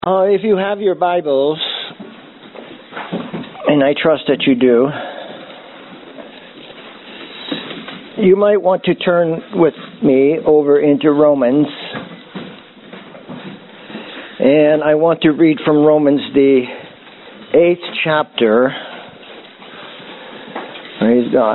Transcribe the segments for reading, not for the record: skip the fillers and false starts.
If you have your Bibles, and I trust that you do, you might want to turn with me over into Romans. And I want to read from Romans, the 8th chapter. Praise God.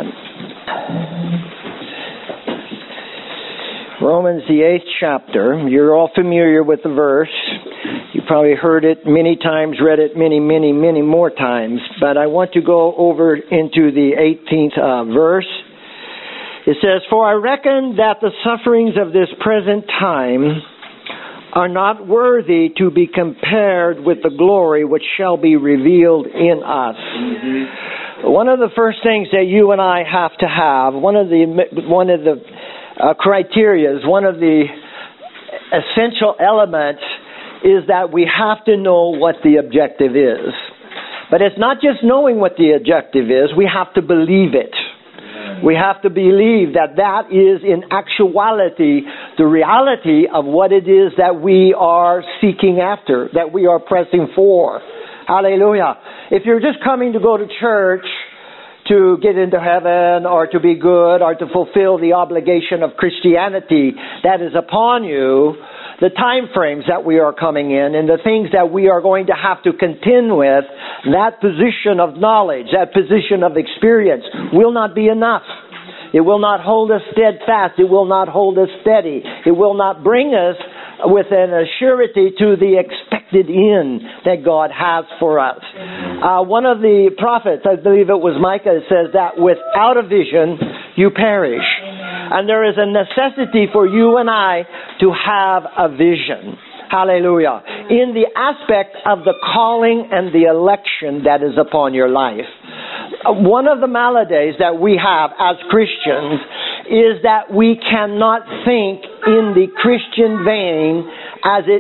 Romans, the 8th chapter. You're all familiar with the verse. You probably heard it many times, read it many more times. But I want to go over into the 18th verse. It says, "For I reckon that the sufferings of this present time are not worthy to be compared with the glory which shall be revealed in us." Mm-hmm. One of the first things that you and I have to have, one of the criteria, one of the essential elements, is that we have to know what the objective is. But it's not just knowing what the objective is, we have to believe it. We have to believe that that is in actuality the reality of what it is that we are seeking after, that we are pressing for. Hallelujah. If you're just coming to go to church to get into heaven or to be good or to fulfill the obligation of Christianity that is upon you, the time frames that we are coming in and the things that we are going to have to contend with, that position of knowledge, that position of experience will not be enough. It will not hold us steadfast. It will not hold us steady. It will not bring us with an assurity to the expected end that God has for us. One of the prophets, I believe it was Micah, says that without a vision, you perish. And there is a necessity for you and I to have a vision. Hallelujah. In the aspect of the calling and the election that is upon your life. One of the maladies that we have as Christians is that we cannot think in the Christian vein as it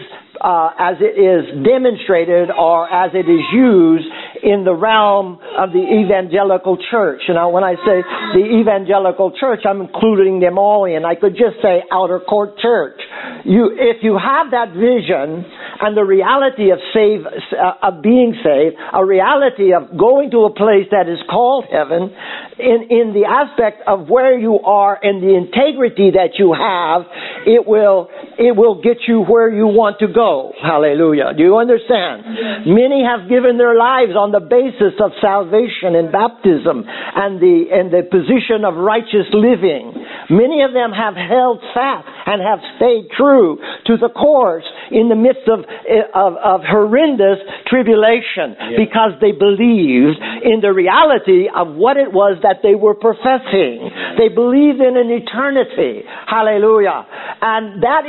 is demonstrated or as it is used in the realm of the evangelical church. Now, when I say the evangelical church, I'm including them all in. I could just say outer court church. If you have that vision and the reality of being saved, a reality of going to a place that is called heaven, in the aspect of where you are and the integrity that you have, it will get you where you want to go. Hallelujah. Do you understand? Yes. Many have given their lives on the basis of salvation and baptism and the position of righteous living. Many of them have held fast and have stayed true to the course in the midst of horrendous tribulation, because they believed in the reality of what it was that they were professing. They believed in an eternity. Hallelujah. And that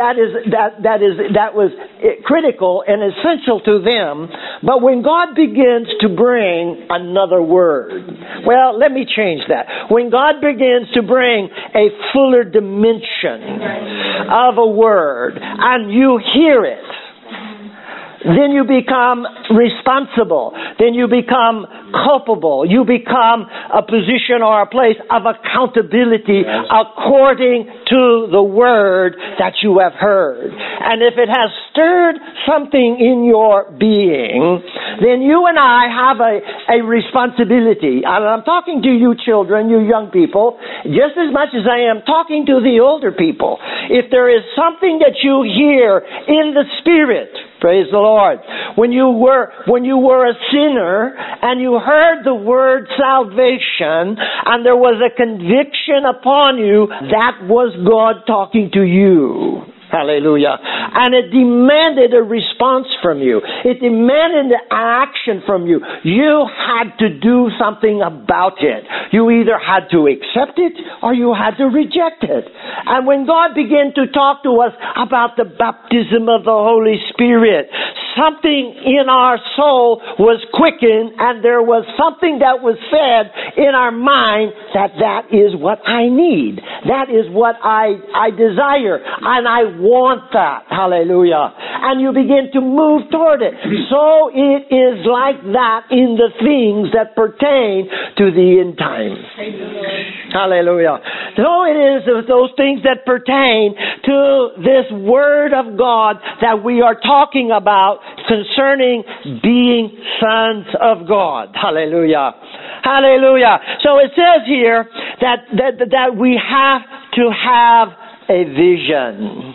was critical and essential to them. But when God begins to bring another word, well, let me change that. When God begins to bring a fuller dimension of a word, and you hear it, then you become responsible. Then you become culpable. You become a position or a place of accountability according to the word that you have heard. And if it has stirred something in your being, then you and I have a responsibility. And I'm talking to you children, you young people, just as much as I am talking to the older people. If there is something that you hear in the Spirit, praise the Lord. When you were a sinner and you heard the word salvation and there was a conviction upon you, that was God talking to you. Hallelujah. And it demanded a response from you. It demanded an action from you. You had to do something about it. You either had to accept it or you had to reject it. And when God began to talk to us about the baptism of the Holy Spirit, something in our soul was quickened, and there was something that was said in our mind that is what I need. That is what I desire. And I want that. Hallelujah. And you begin to move toward it. So it is like that in the things that pertain to the end times. Hallelujah. So it is those things that pertain to this Word of God that we are talking about concerning being sons of God. Hallelujah. Hallelujah. So it says here that we have to have a vision.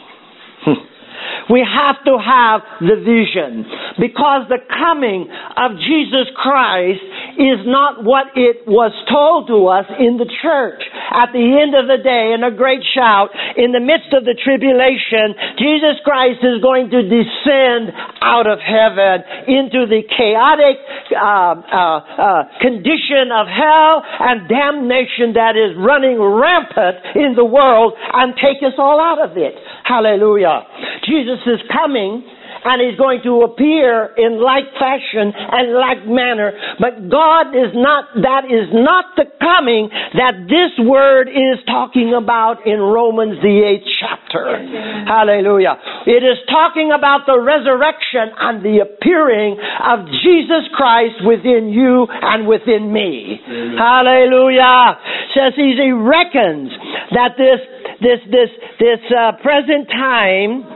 We have to have the vision, because the coming of Jesus Christ is not what it was told to us in the church. At the end of the day, in a great shout, in the midst of the tribulation, Jesus Christ is going to descend out of heaven into the chaotic condition of hell and damnation that is running rampant in the world and take us all out of it. Hallelujah. Jesus is coming, and He's going to appear in like fashion and like manner. But that is not the coming that this word is talking about in Romans the 8th chapter. Amen. Hallelujah. It is talking about the resurrection and the appearing of Jesus Christ within you and within me. Amen. Hallelujah. Says He reckons that this present time,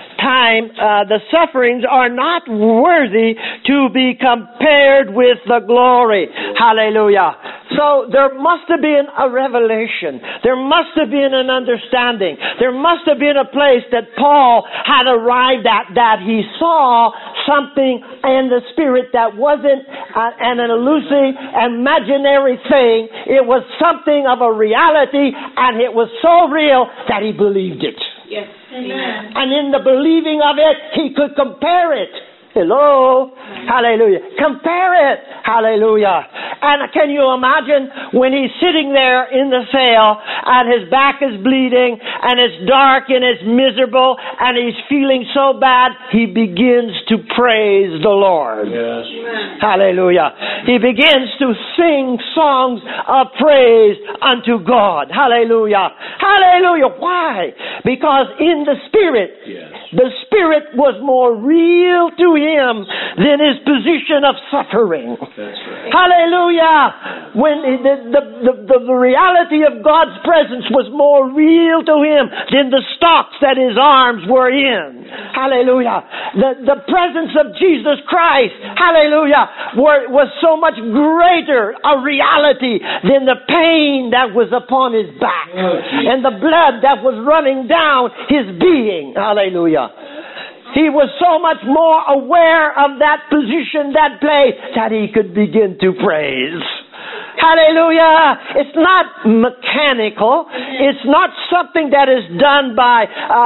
the sufferings are not worthy to be compared with the glory. Hallelujah. So there must have been a revelation. There must have been an understanding. There must have been a place that Paul had arrived at, that he saw something in the Spirit that wasn't an elusive, imaginary thing. It was something of a reality, and it was so real that he believed it. Yes. Amen. And in the believing of it, he could compare it. Hello? Hallelujah. Compare it. Hallelujah. And can you imagine when he's sitting there in the cell and his back is bleeding and it's dark and it's miserable and he's feeling so bad, he begins to praise the Lord. Yes. Hallelujah. He begins to sing songs of praise unto God. Hallelujah. Hallelujah. Why? Because in the Spirit, the Spirit was more real to him than his position of suffering. That's right. Hallelujah. When the reality of God's presence was more real to him than the stocks that his arms were in. Hallelujah. The presence of Jesus Christ, hallelujah, was so much greater a reality than the pain that was upon his back and the blood that was running down his being. Hallelujah. He was so much more aware of that position, that place, that he could begin to praise. Hallelujah. It's not mechanical. It's not something that is done by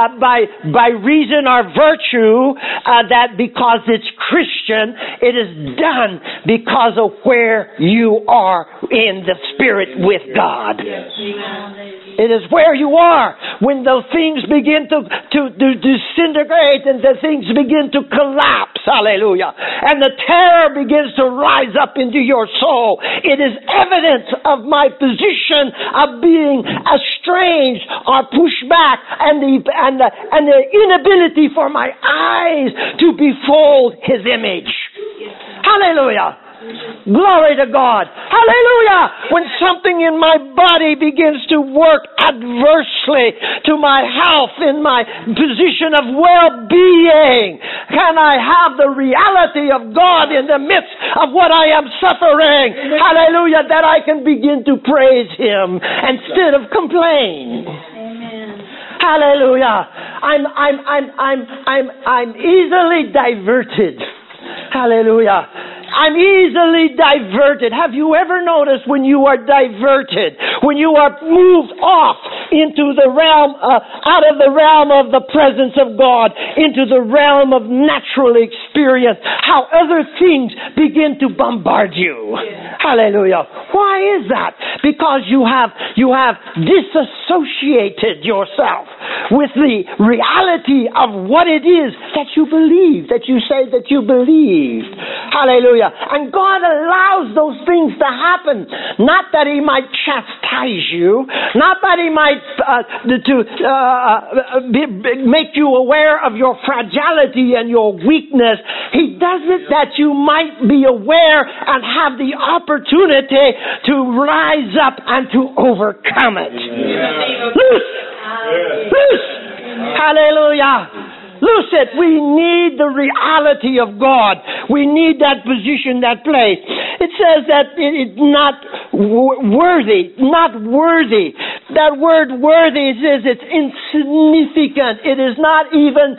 reason or virtue, that because it's Christian. It is done because of where you are in the Spirit with God. It is where you are when those things begin to disintegrate and the things begin to collapse. Hallelujah. And the terror begins to rise up into your soul. It is evidence of my position of being estranged or pushed back, and the inability for my eyes to behold His image. Hallelujah. Glory to God. Hallelujah. When something in my body begins to work adversely to my health, in my position of well-being, can I have the reality of God in the midst of what I am suffering? Hallelujah. That I can begin to praise Him instead of complain. Amen. Hallelujah. I'm easily diverted. Hallelujah. I'm easily diverted. Have you ever noticed when you are diverted, when you are moved off into the realm, out of the realm of the presence of God, into the realm of natural experience, how other things begin to bombard you? Yeah. Hallelujah. Why is that? Because you have disassociated yourself with the reality of what it is that you believe, that you say that you believe. Hallelujah. And God allows those things to happen. Not that He might chastise you, not that He might make you aware of your fragility and your weakness. He does it that you might be aware and have the opportunity to rise up and to overcome it. Loose! Loose! Hallelujah! Loose it. We need the reality of God. We need that position, that place. It says that it's not worthy. Not worthy. That word worthy says it's insignificant. It is not even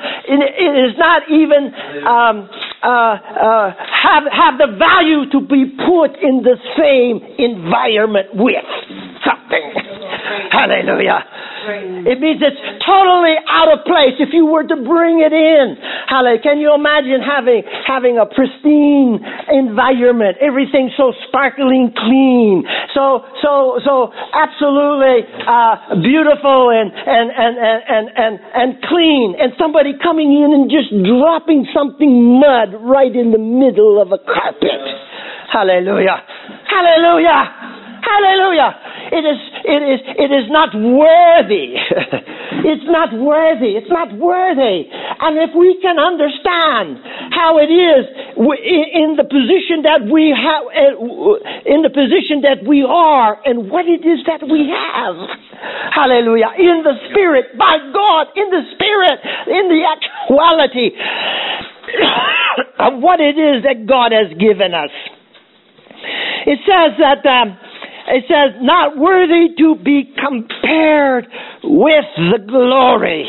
have the value to be put in the same environment with something. Hallelujah. It means it's totally out of place if you were to bring it in. Hallelujah. Can you imagine having a pristine environment, everything so sparkling clean, so absolutely beautiful and clean, and somebody coming in and just dropping something mud right in the middle of a carpet. Hallelujah. Hallelujah. Hallelujah. It is not worthy. It's not worthy. It's not worthy. And if we can understand how it is in the position that we have, in the position that we are, and what it is that we have. Hallelujah. In the Spirit, by God, in the Spirit, in the actuality of what it is that God has given us. It says that it says, not worthy to be compared with the glory.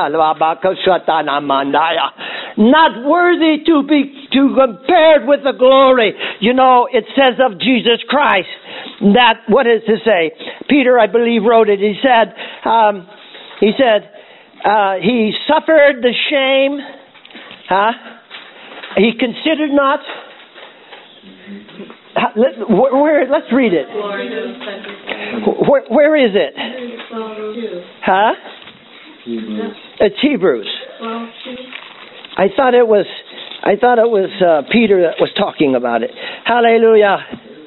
Not worthy to be compared with the glory. You know, it says of Jesus Christ that, what does it say? Peter, I believe, wrote it. He said, he suffered the shame. He considered not. Let's read it. Where is it? It's Hebrews. I thought it was Peter that was talking about it. Hallelujah.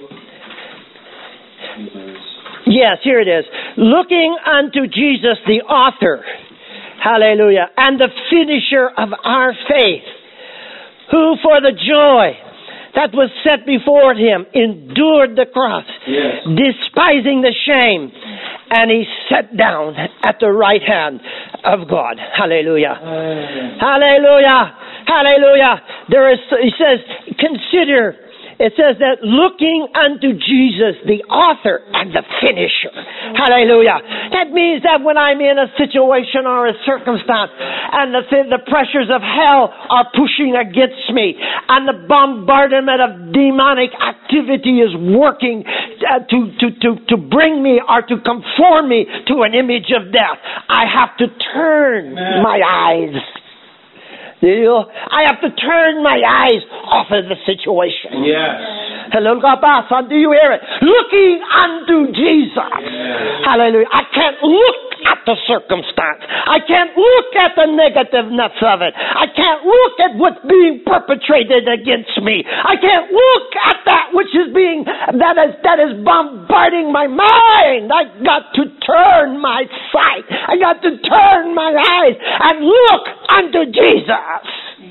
Yes, here it is. Looking unto Jesus, the author, hallelujah, and the finisher of our faith, who for the joy that was set before him endured the cross, despising the shame, and he sat down at the right hand of God. Hallelujah. Hallelujah. Hallelujah. He says, consider. It says that looking unto Jesus, the author and the finisher. Hallelujah. That means that when I'm in a situation or a circumstance and the pressures of hell are pushing against me and the bombardment of demonic activity is working to bring me or to conform me to an image of death, I have to turn my eyes. I have to turn my eyes off of the situation. Yes. Hello, do you hear it? Looking unto Jesus. Yes. Hallelujah. I can't look at the circumstance. I can't look at the negativeness of it. I can't look at what's being perpetrated against me. I can't look at that which is that is bombarding my mind. I got to turn my sight. I got to turn my eyes and look unto Jesus.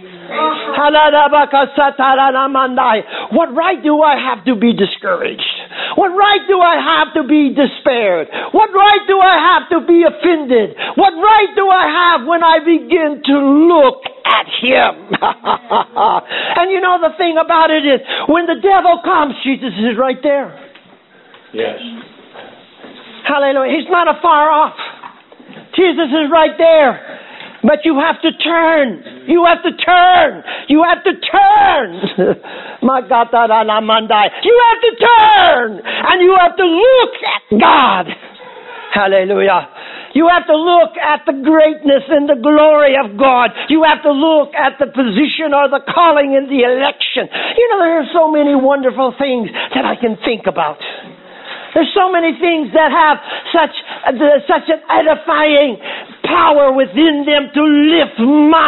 What right do I have to be discouraged? What right do I have to be despaired? What right do I have to be offended? What right do I have when I begin to look at Him? And you know the thing about it is, when the devil comes, Jesus is right there. Yes. Hallelujah. He's not afar off. Jesus is right there. But you have to turn. You have to turn. You have to turn. My God, you have to turn. And you have to look at God. Hallelujah. You have to look at the greatness and the glory of God. You have to look at the position or the calling and the election. You know, there are so many wonderful things that I can think about. There's so many things that have such an edifying power within them to lift my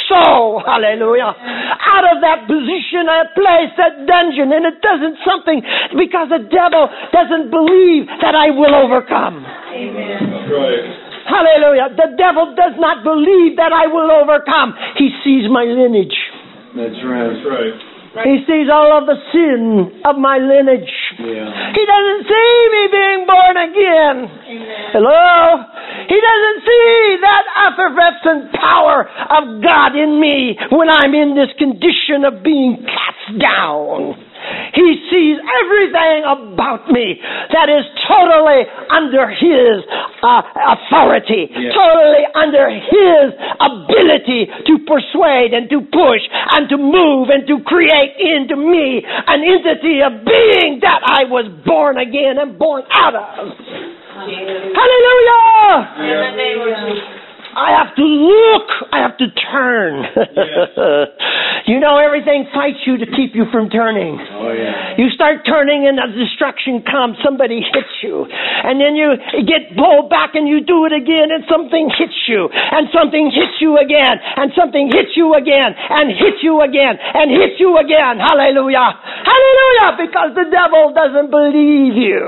soul. Hallelujah. Out of that position, that place, that dungeon, and it doesn't something because the devil doesn't believe that I will overcome. Amen. That's right. Hallelujah. The devil does not believe that I will overcome. He sees my lineage. That's right. That's right. He sees all of the sin of my lineage. Yeah. He doesn't see me being born again. Amen. Hello? He doesn't see that effervescent power of God in me when I'm in this condition of being cast down. He sees everything about me that is totally under His authority, totally under His ability to persuade and to push and to move and to create into me an entity of being that I was born again and born out of. Hallelujah! In the name of Jesus. I have to look. I have to turn. You know, everything fights you to keep you from turning. Oh, yeah. You start turning and a distraction comes. Somebody hits you. And then you get pulled back and you do it again and something hits you. And something hits you again. And something hits you again. And hits you again. And hits you again. Hallelujah. Hallelujah. Because the devil doesn't believe you.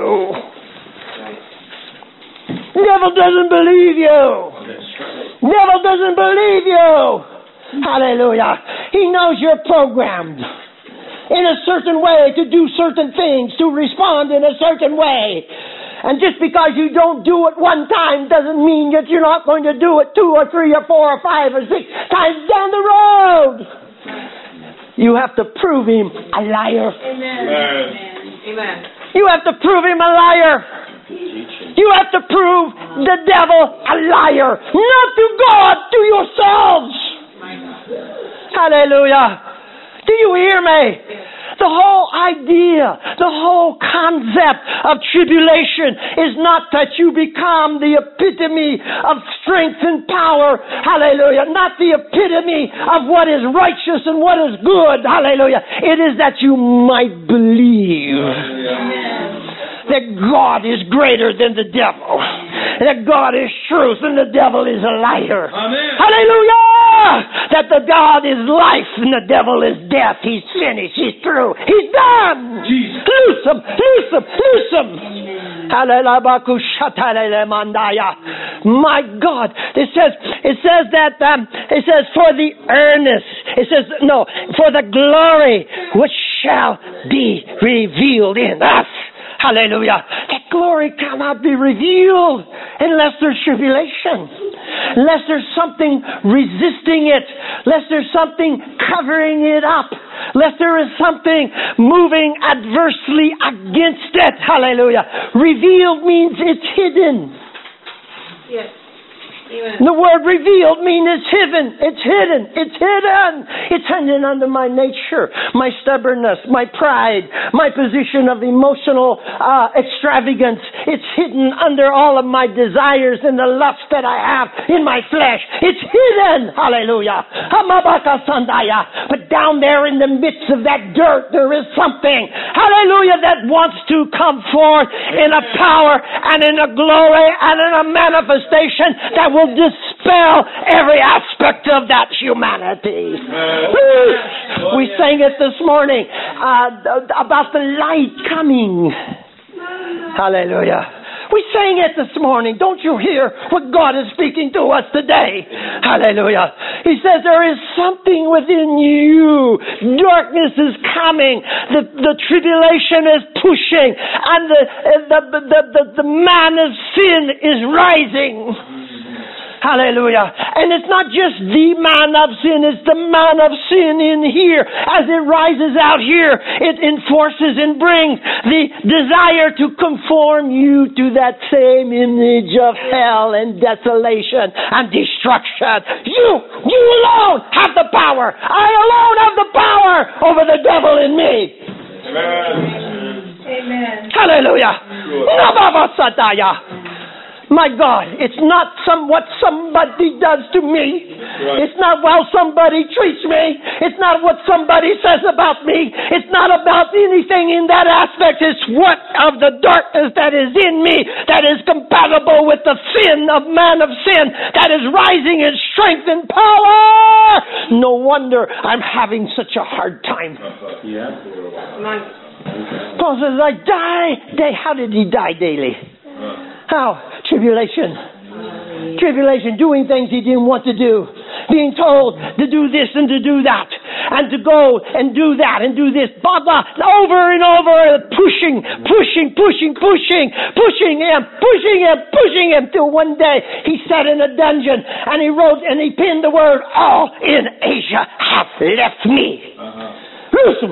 The devil doesn't believe you. Devil doesn't believe you. Hallelujah. He knows you're programmed in a certain way to do certain things, to respond in a certain way. And just because you don't do it one time doesn't mean that you're not going to do it 2 or 3 or 4 or 5 or 6 times down the road. You have to prove him a liar. Amen. Amen. You have to prove him a liar. You have to prove the devil a liar. Not to God, to yourselves. Hallelujah. Do you hear me? The whole idea, the whole concept of tribulation is not that you become the epitome of strength and power. Hallelujah. Not the epitome of what is righteous and what is good. Hallelujah. It is that you might believe. That God is greater than the devil. That God is truth and the devil is a liar. Amen. Hallelujah! That the God is life and the devil is death. He's finished. He's through. He's done. Jesus. Loose him. Loose him. Loose him. Hallelujah. My God. It says that, it says for the earnest. It says, no, for the glory which shall be revealed in us. Hallelujah. That glory cannot be revealed unless there's tribulation, unless there's something resisting it, unless there's something covering it up, unless there is something moving adversely against it. Hallelujah. Revealed means it's hidden. Yes. Amen. The word revealed means it's hidden. It's hidden. It's hidden. It's hidden under my nature, my stubbornness, my pride, my position of emotional extravagance. It's hidden under all of my desires and the lust that I have in my flesh. It's hidden. Hallelujah. But down there in the midst of that dirt, there is something. Hallelujah. That wants to come forth in a power and in a glory and in a manifestation that will dispel every aspect of that humanity. We sang it this morning about the light coming. Hallelujah. We sang it this morning. Don't you hear what God is speaking to us today? Hallelujah. He says there is something within you. Darkness is coming. The tribulation is pushing. And the man of sin is rising. Hallelujah. And it's not just the man of sin, it's the man of sin in here. As it rises out here, it enforces and brings the desire to conform you to that same image of hell and desolation and destruction. You alone have the power. I alone have the power over the devil in me. Amen. Amen. Hallelujah. My God, it's not what somebody does to me. Right. It's not how somebody treats me. It's not what somebody says about me. It's not about anything in that aspect. It's what of the darkness that is in me that is compatible with the sin of man of sin that is rising in strength and power. No wonder I'm having such a hard time. Yeah. Come on. Paul says, I die. How did he die daily? How? Tribulation. Tribulation, doing things he didn't want to do. Being told to do this and to do that. And to go and do that and do this. Blah, blah. Over and over. Pushing him. Till one day he sat in a dungeon and he wrote and he pinned the word, all in Asia hath left me. Listen.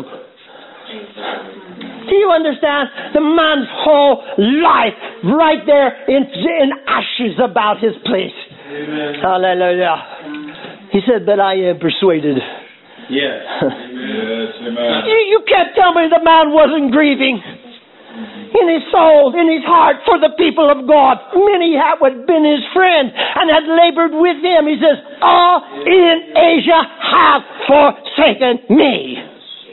Do you understand? The man's whole life right there in ashes about his place. Amen. Hallelujah. He said, but I am persuaded. Yes. Yes. Amen. You can't tell me the man wasn't grieving in his soul, in his heart for the people of God. Many had been his friend and had labored with him. He says, all in Asia have forsaken me.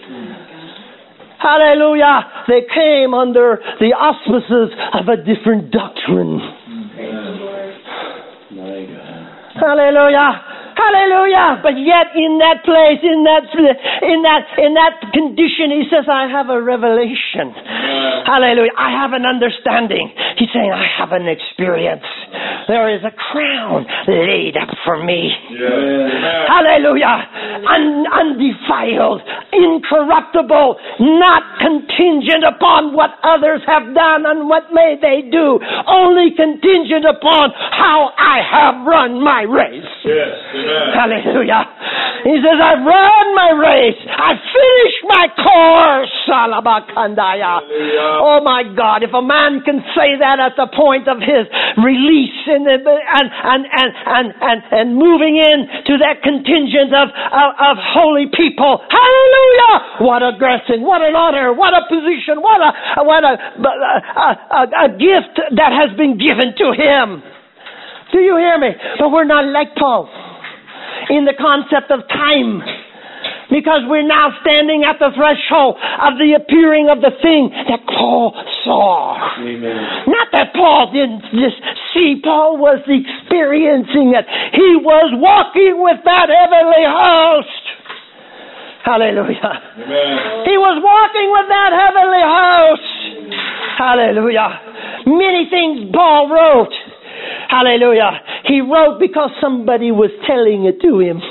Hallelujah. They came under the auspices of a different doctrine. Hallelujah. Hallelujah. But yet in that place, in that condition, he says, I have a revelation. Hallelujah. I have an understanding. He's saying, I have an experience. There is a crown laid up for me. Hallelujah. Undefiled, incorruptible, not contingent upon what others have done and what may they do, only contingent upon how I have run my race. Yes. Amen. Hallelujah. He says, I've run my race. I've finished my course. Oh my God, if a man can say that at the point of his release and moving in to that contingent of holy people. Hallelujah! What a blessing, what an honor, what a position, what a gift that has been given to him. Do you hear me? But we're not like Paul in the concept of time, because we're now standing at the threshold of the appearing of the thing that Paul saw. Amen. Not that Paul didn't just see, Paul was experiencing it. He was walking with that heavenly host. Hallelujah. Amen. He was walking with that heavenly host. Hallelujah. Many things Paul wrote. Hallelujah. He wrote because somebody was telling it to him.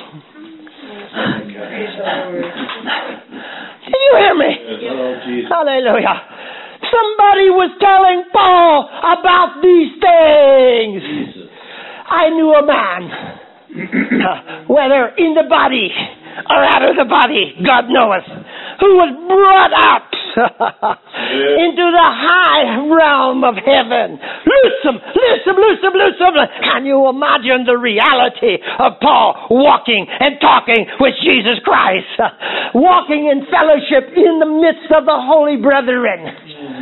Did you hear me? Yes. Hallelujah. Somebody was telling Paul about these things. I knew a man, whether in the body or out of the body, God knoweth, who was brought up into the high realm of heaven. Listen. Can you imagine the reality of Paul walking and talking with Jesus Christ, walking in fellowship in the midst of the holy brethren?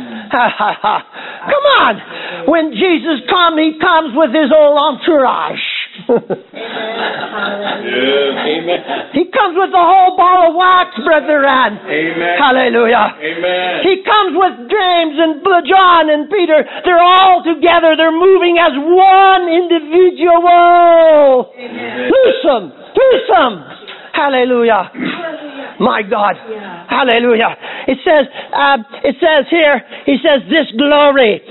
Come on. When Jesus comes, he comes with his whole entourage. Amen. He comes with the whole ball of wax, brethren. Amen. Hallelujah. Amen. He comes with James and John and Peter. They're all together. They're moving as one individual. Listen. Hallelujah. My God. Hallelujah. It says here, he says, this glory.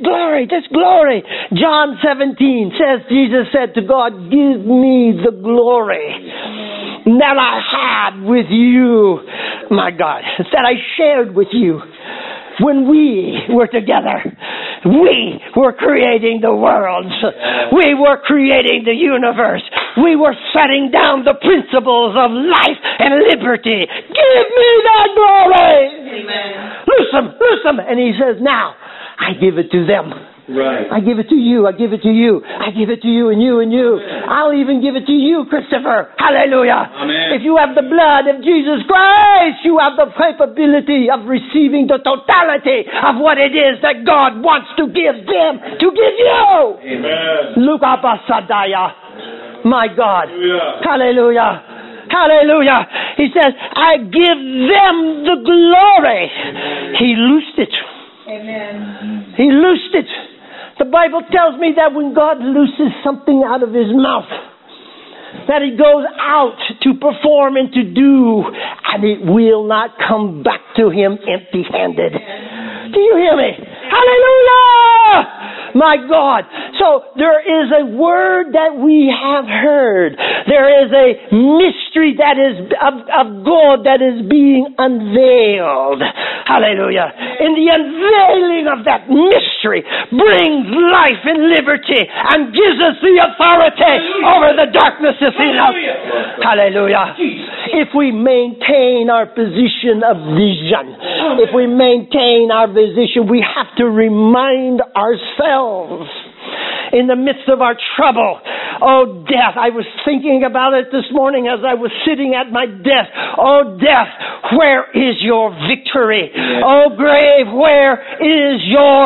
John 17 says, Jesus said to God, give me the glory that I had with you. My God. That I shared with you when we were together. We were creating the worlds. We were creating the universe. We were setting down the principles of life and liberty. Give me that glory. Amen. Listen. And he says, now I give it to them. Right. I give it to you. I give it to you. I give it to you and you and you. I'll even give it to you, Christopher. Hallelujah. Amen. If you have the blood of Jesus Christ, you have the capability of receiving the totality of what it is that God wants to give them, to give you. Amen. Look up, Asadaya. My God. Hallelujah. Hallelujah. Hallelujah. He says, I give them the glory. He loosed it. Amen. He loosed it. The Bible tells me that when God looses something out of his mouth, that he goes out to perform and to do, and it will not come back to him empty-handed. Do you hear me? Hallelujah! My God. So there is a word that we have heard. There is a mystery that is of God that is being unveiled. Hallelujah. And the unveiling of that mystery brings life and liberty and gives us the authority over the darknesses in us. Hallelujah. If we maintain our position of vision, if we maintain our position, we have to remind ourselves in the midst of our trouble. Oh, death. I was thinking about it this morning as I was sitting at my desk. Oh, death, where is your victory? Yeah. Oh, grave, where is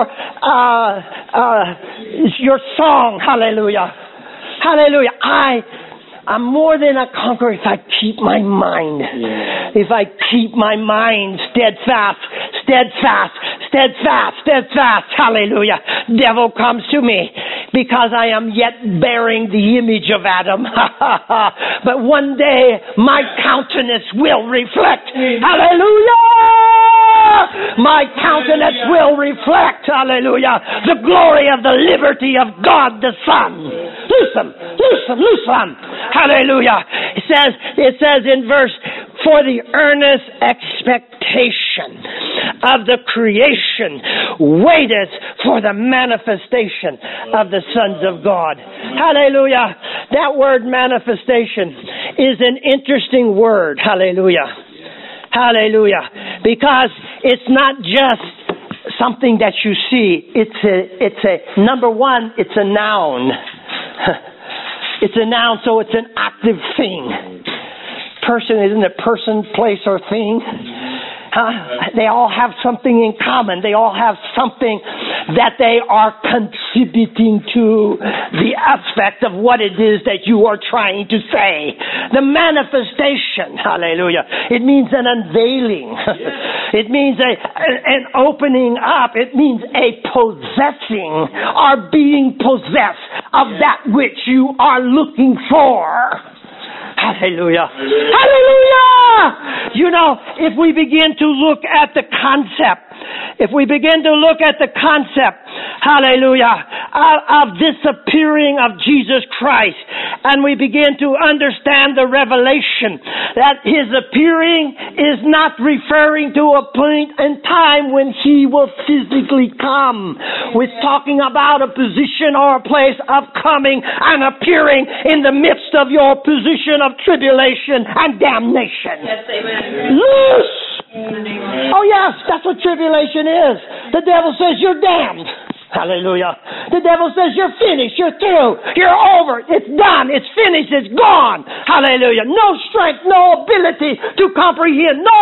your song? Hallelujah. Hallelujah. I'm more than a conqueror if I keep my mind. Yeah. If I keep my mind steadfast. Hallelujah. Devil comes to me because I am yet bearing the image of Adam. But one day my countenance will reflect. Hallelujah. My countenance will reflect. Hallelujah. The glory of the liberty of God the Son. Loose them. Hallelujah. It says in verse, for the earnest expectation of the creation waiteth for the manifestation of the sons of God. Hallelujah. That word manifestation is an interesting word. Hallelujah. Hallelujah. Because it's not just something that you see. It's a number one, it's a noun. It's a noun, so it's an active thing. Person, isn't it person, place, or thing? They all have something in common. They all have something that they are contributing to the aspect of what it is that you are trying to say. The manifestation, hallelujah. It means an unveiling. It means an opening up. It means a possessing or being possessed of that which you are looking for. Hallelujah. Hallelujah. You know, if we begin to look at the concept, hallelujah, of this appearing of Jesus Christ, and we begin to understand the revelation that his appearing is not referring to a point in time when he will physically come. We're talking about a position or a place of coming and appearing in the midst of your position of tribulation and damnation. Yes, amen. Loose! Amen. Oh yes, that's what tribulation is. The devil says you're damned. Hallelujah. The devil says you're finished, you're through, you're over, it's done, it's finished, it's gone. Hallelujah. No strength, no ability to comprehend, no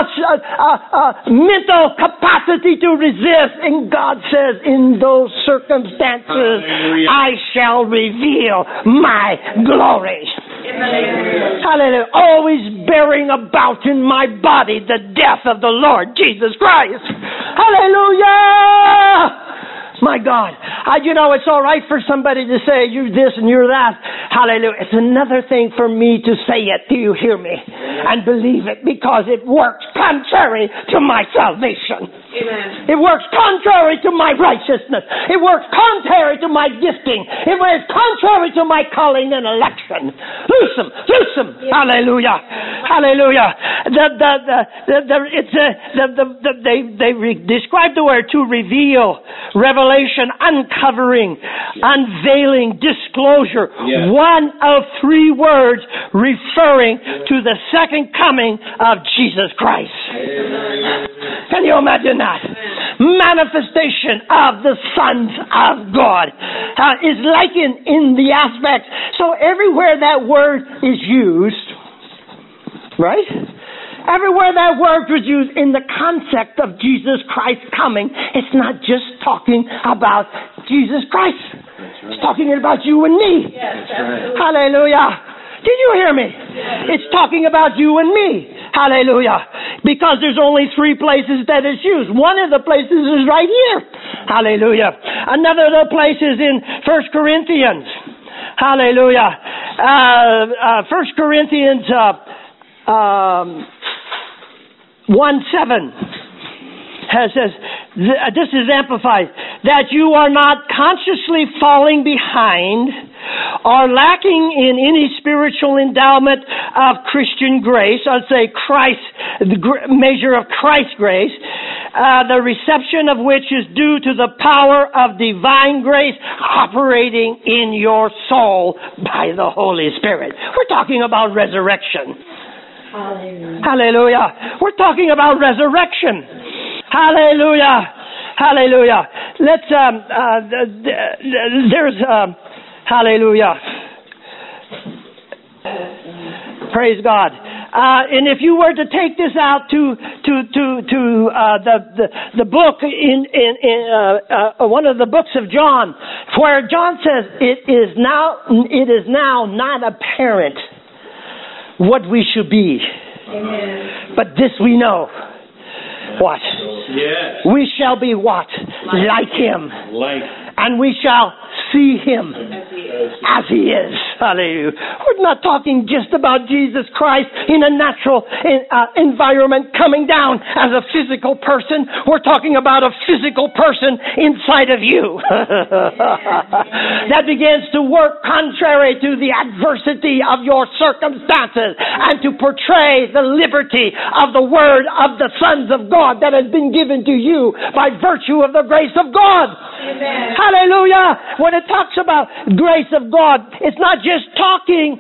mental capacity to resist. And God says in those circumstances, hallelujah, I shall reveal my glory. Hallelujah. Always bearing about in my body the death of the Lord Jesus Christ. Hallelujah. My God. You know, it's all right for somebody to say you're this and you're that. Hallelujah. It's another thing for me to say it. Do you hear me? And believe it, because it works contrary to my salvation. Amen. It works contrary to my righteousness. It works contrary to my gifting. It works contrary to my calling and election. Loose them. Yes. Hallelujah. Hallelujah. They describe the word to reveal, revelation, uncovering, unveiling, disclosure. Yes. One of three words referring to the second coming of Jesus Christ. Can you imagine that? manifestation of the sons of God. Is likened in the aspect. So everywhere that word is used, right? Everywhere that word was used in the concept of Jesus Christ coming, it's not just talking about Jesus Christ. It's talking about you and me. Yes, Hallelujah. Did you hear me? It's talking about you and me. Hallelujah. Because there's only 3 places that it's used. One of the places is right here. Hallelujah. Another of the places in 1 Corinthians. Hallelujah. 1 Corinthians 1:7 says, this is amplified, that you are not consciously falling behind or lacking in any spiritual endowment of Christian grace. I'd say Christ, the measure of Christ's grace, the reception of which is due to the power of divine grace operating in your soul by the Holy Spirit. We're talking about resurrection. Hallelujah. Hallelujah. We're talking about resurrection. Hallelujah. Hallelujah. Let's, hallelujah. Praise God. And if you were to take this out to the book in one of the books of John, where John says it is now not apparent what we should be. Amen. But this we know. What? Yes. We shall be what? Like Him. Like. And we shall see Him as He is. Hallelujah. We're not talking just about Jesus Christ in a natural environment coming down as a physical person. We're talking about a physical person inside of you that begins to work contrary to the adversity of your circumstances and to portray the liberty of the word of the sons of God that has been given to you by virtue of the grace of God. Amen. Hallelujah. When it talks about grace of God, it's not just talking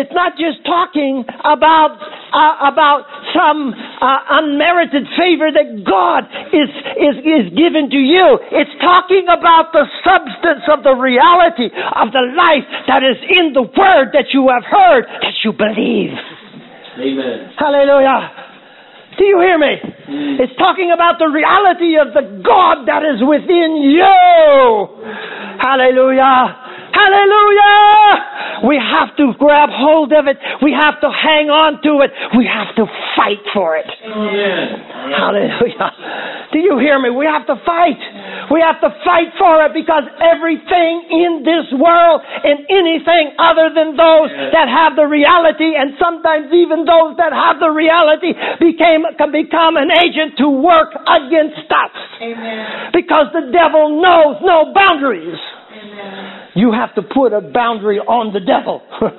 about some unmerited favor that God is given to you. It's talking about the substance of the reality of the life that is in the word that you have heard, that you believe. Amen. Hallelujah. Do you hear me? It's talking about the reality of the God that is within you. Hallelujah. Hallelujah. We have to grab hold of it. We have to hang on to it. We have to fight for it. Amen. Hallelujah. Do you hear me? We have to fight. We have to fight for it because everything in this world and anything other than those that have the reality, and sometimes even those that have the reality, can become an agent to work against us. Amen. Because the devil knows no boundaries. Amen. You have to put a boundary on the devil.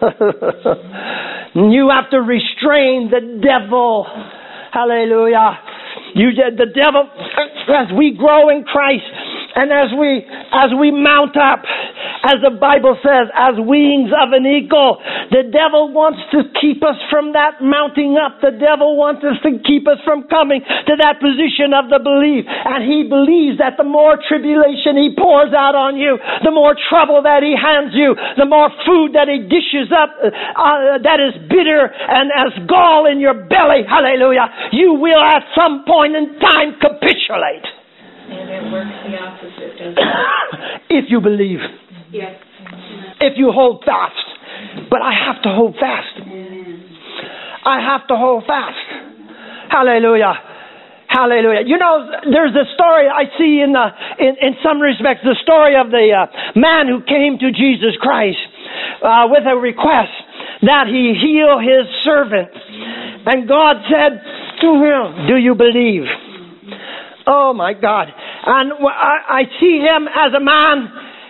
You have to restrain the devil. Hallelujah. The devil, as we grow in Christ, and as we mount up, as the Bible says, as wings of an eagle, the devil wants to keep us from that mounting up. The devil wants us to keep us from coming to that position of the belief. And he believes that the more tribulation he pours out on you, the more trouble that he hands you, the more food that he dishes up that is bitter and as gall in your belly, hallelujah, you will at some point in time capitulate. And it works the opposite, doesn't it? If you believe. Yes. If you hold fast. But I have to hold fast. Amen. I have to hold fast. Hallelujah. Hallelujah. You know, there's a story I see in some respects, the story of the man who came to Jesus Christ with a request that he heal his servant. And God said to him, do you believe? Oh my God. And I see him as a man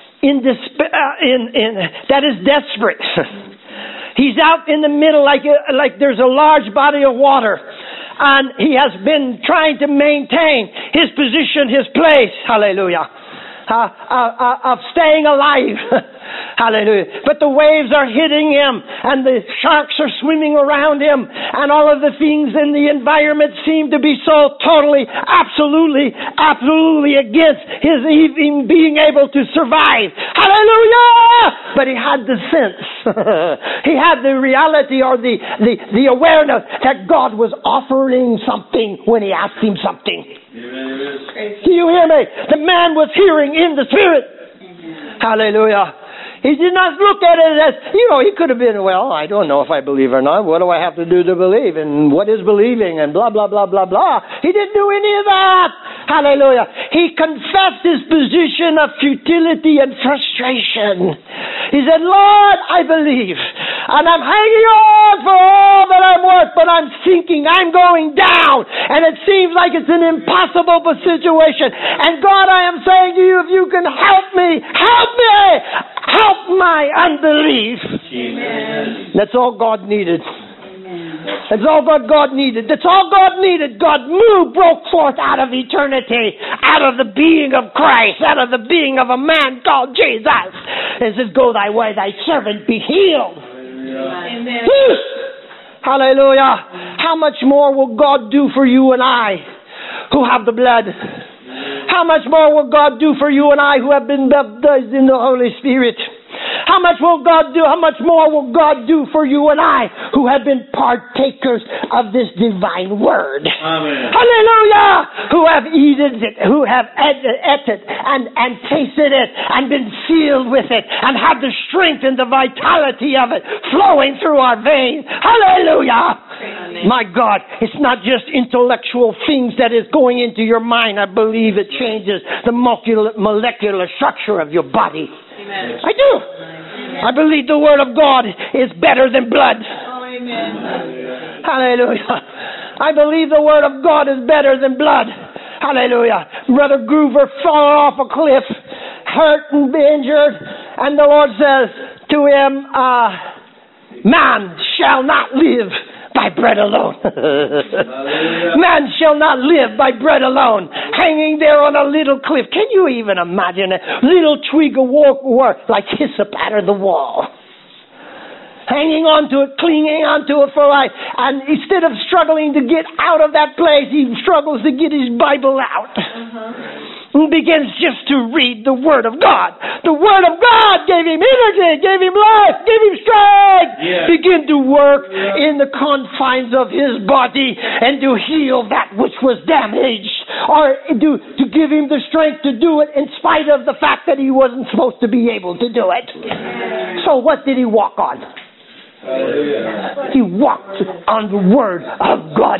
that is desperate. He's out in the middle like there's a large body of water. And he has been trying to maintain his position, his place, hallelujah, of staying alive. Hallelujah. But the waves are hitting him, and the sharks are swimming around him, and all of the things in the environment seem to be so totally, absolutely against his even being able to survive. Hallelujah! But he had the sense. He had the reality or the awareness that God was offering something when he asked him something. Do you hear me? The man was hearing in the Spirit. Hallelujah. He did not look at it as, he could have been, well, I don't know if I believe or not. What do I have to do to believe? And what is believing? And blah, blah, blah, blah, blah. He didn't do any of that. Hallelujah. He confessed his position of futility and frustration. He said, Lord, I believe. And I'm hanging on for all that I'm worth, but I'm sinking. I'm going down. And it seems like it's an impossible situation. And God, I am saying to you, if you can help me, help my unbelief. Amen. That's all God needed. Amen. That's all God needed. That's all God needed. God broke forth out of eternity, out of the being of Christ, out of the being of a man called Jesus. And says, go thy way, thy servant be healed. Amen. Hallelujah. How much more will God do for you and I who have the blood? How much more will God do for you and I who have been baptized in the Holy Spirit? How much more will God do for you and I who have been partakers of this divine word? Amen. Hallelujah! Who have eaten it, who have ate it and tasted it and been filled with it and have the strength and the vitality of it flowing through our veins. Hallelujah! Amen. My God, it's not just intellectual things that is going into your mind. I believe it changes the molecular structure of your body. Amen. I do. Amen. I believe the Word of God is better than blood. Oh, amen. Hallelujah. I believe the Word of God is better than blood. Hallelujah. Brother Groover fell off a cliff, hurt and injured, and the Lord says to him, man shall not live by bread alone. Man shall not live by bread alone. Hanging there on a little cliff. Can you even imagine a little twig of work like hyssop out of the wall? Hanging on to it, clinging on to it for life. And instead of struggling to get out of that place, he struggles to get his Bible out. And begins just to read the Word of God. The Word of God gave him energy, gave him life, gave him strength. Yeah. Begin to work in the confines of his body and to heal that which was damaged. Or to give him the strength to do it in spite of the fact that he wasn't supposed to be able to do it. Yeah. So what did he walk on? Hallelujah. He walked on the Word of God.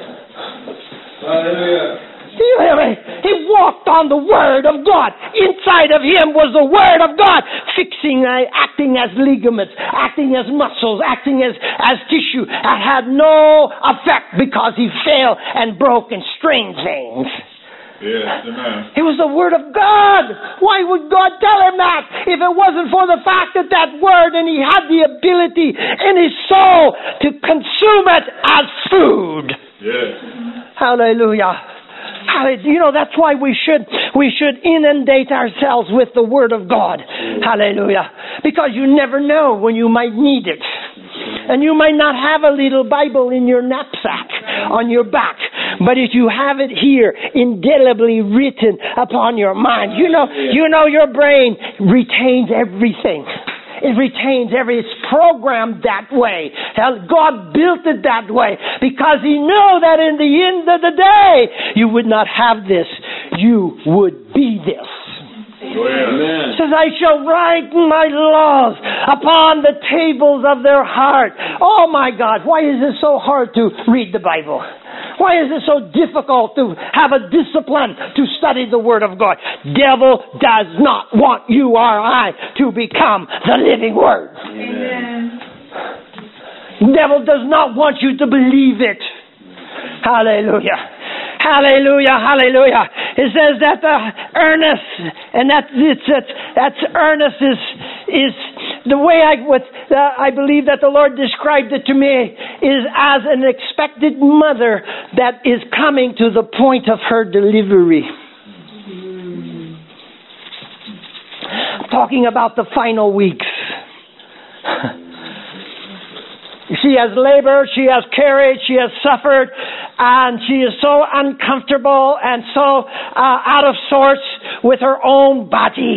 Hallelujah. Do you hear me? He walked on the Word of God. Inside of him was the Word of God, acting as ligaments, acting as muscles, acting as tissue. It had no effect because he fell and broke and strained things. Yes, amen. It was the Word of God. Why would God tell him that if it wasn't for the fact that Word and he had the ability in his soul to consume it as food? Yes. Hallelujah. That's why we should inundate ourselves with the Word of God. Hallelujah. Because you never know when you might need it. And you might not have a little Bible in your knapsack on your back. But if you have it here, indelibly written upon your mind, you know your brain retains everything. It retains it's programmed that way. God built it that way because He knew that in the end of the day, you would not have this. You would be this. Amen. It says, I shall write my laws upon the tables of their heart. Oh my God, why is it so hard to read the Bible? Why is it so difficult to have a discipline to study the Word of God? Devil does not want you or I to become the living Word. Amen. Devil does not want you to believe it. Hallelujah. Hallelujah, hallelujah. It says that the earnest, and that's earnest is the way I believe that the Lord described it to me is as an expected mother that is coming to the point of her delivery. talking about the final weeks. She has labored, she has carried, she has suffered, and she is so uncomfortable and so out of sorts with her own body.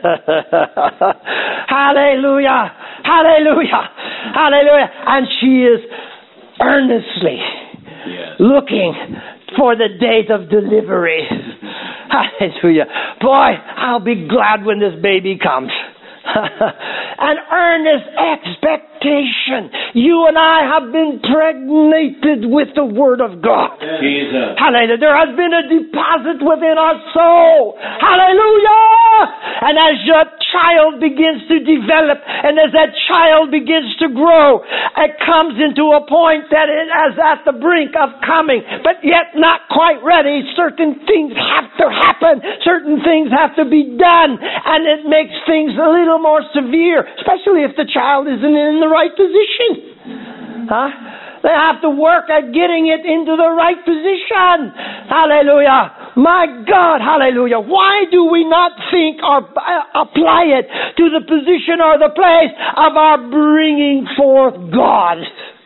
Hallelujah! Hallelujah! Hallelujah! And she is earnestly looking for the date of delivery. Hallelujah. Boy, I'll be glad when this baby comes. An earnest expectation. You and I have been impregnated with the Word of God. Jesus. Hallelujah. There has been a deposit within our soul. Hallelujah. And as your child begins to develop, and as that child begins to grow, it comes into a point that it is at the brink of coming, but yet not quite ready. Certain things have to happen. Certain things have to be done. And it makes things a little more severe, especially if the child isn't in the right position. They have to work at getting it into the right position. Hallelujah. My God, hallelujah. Why do we not think or apply it to the position or the place of our bringing forth God?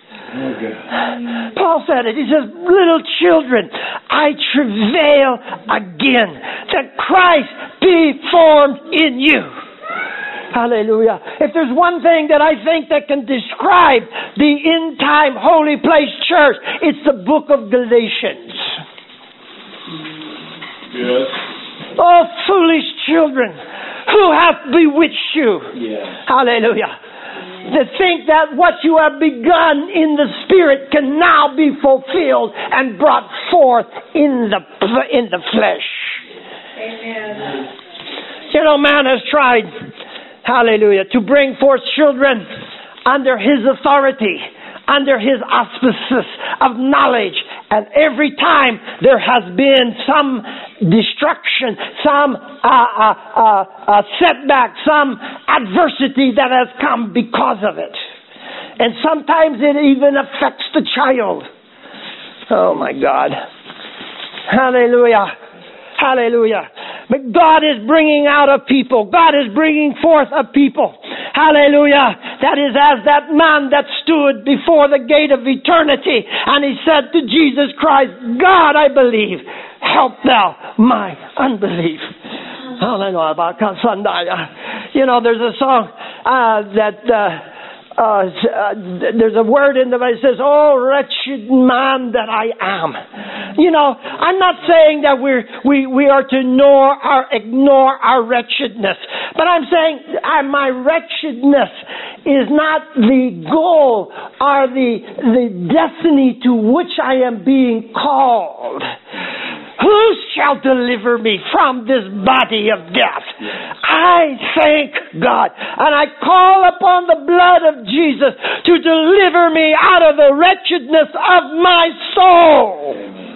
Paul said it. He says, little children, I travail again that Christ be formed in you. Hallelujah. If there's one thing that I think that can describe the end-time holy place church, it's the book of Galatians. Yes. Oh, foolish children, who hath bewitched you? Yes. Hallelujah. To think that what you have begun in the Spirit can now be fulfilled and brought forth in the flesh. Amen. You know, man has tried, hallelujah, to bring forth children under his authority, under his auspices of knowledge. And every time there has been some destruction, some setback, some adversity that has come because of it. And sometimes it even affects the child. Oh my God. Hallelujah. Hallelujah. But God is bringing out a people. God is bringing forth a people. Hallelujah. That is as that man that stood before the gate of eternity and he said to Jesus Christ, God, I believe. Help thou my unbelief. You know, there's a song there's a word in the Bible that says, oh, wretched man that I am. You know, I'm not saying that we are to ignore our wretchedness, but I'm saying my wretchedness is not the goal or the destiny to which I am being called. Who shall deliver me from this body of death? I thank God. And I call upon the blood of Jesus to deliver me out of the wretchedness of my soul.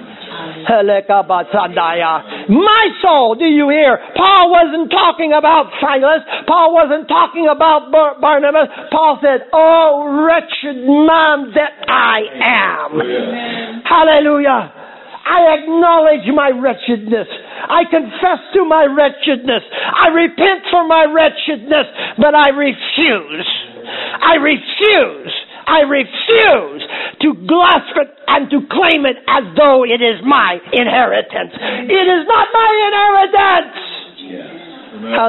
My soul, do you hear? Paul wasn't talking about Silas. Paul wasn't talking about Barnabas. Paul said, oh, wretched man that I am. Amen. Hallelujah. I acknowledge my wretchedness. I confess to my wretchedness. I repent for my wretchedness, but I refuse to grasp it and to claim it as though it is my inheritance. It is not my inheritance. It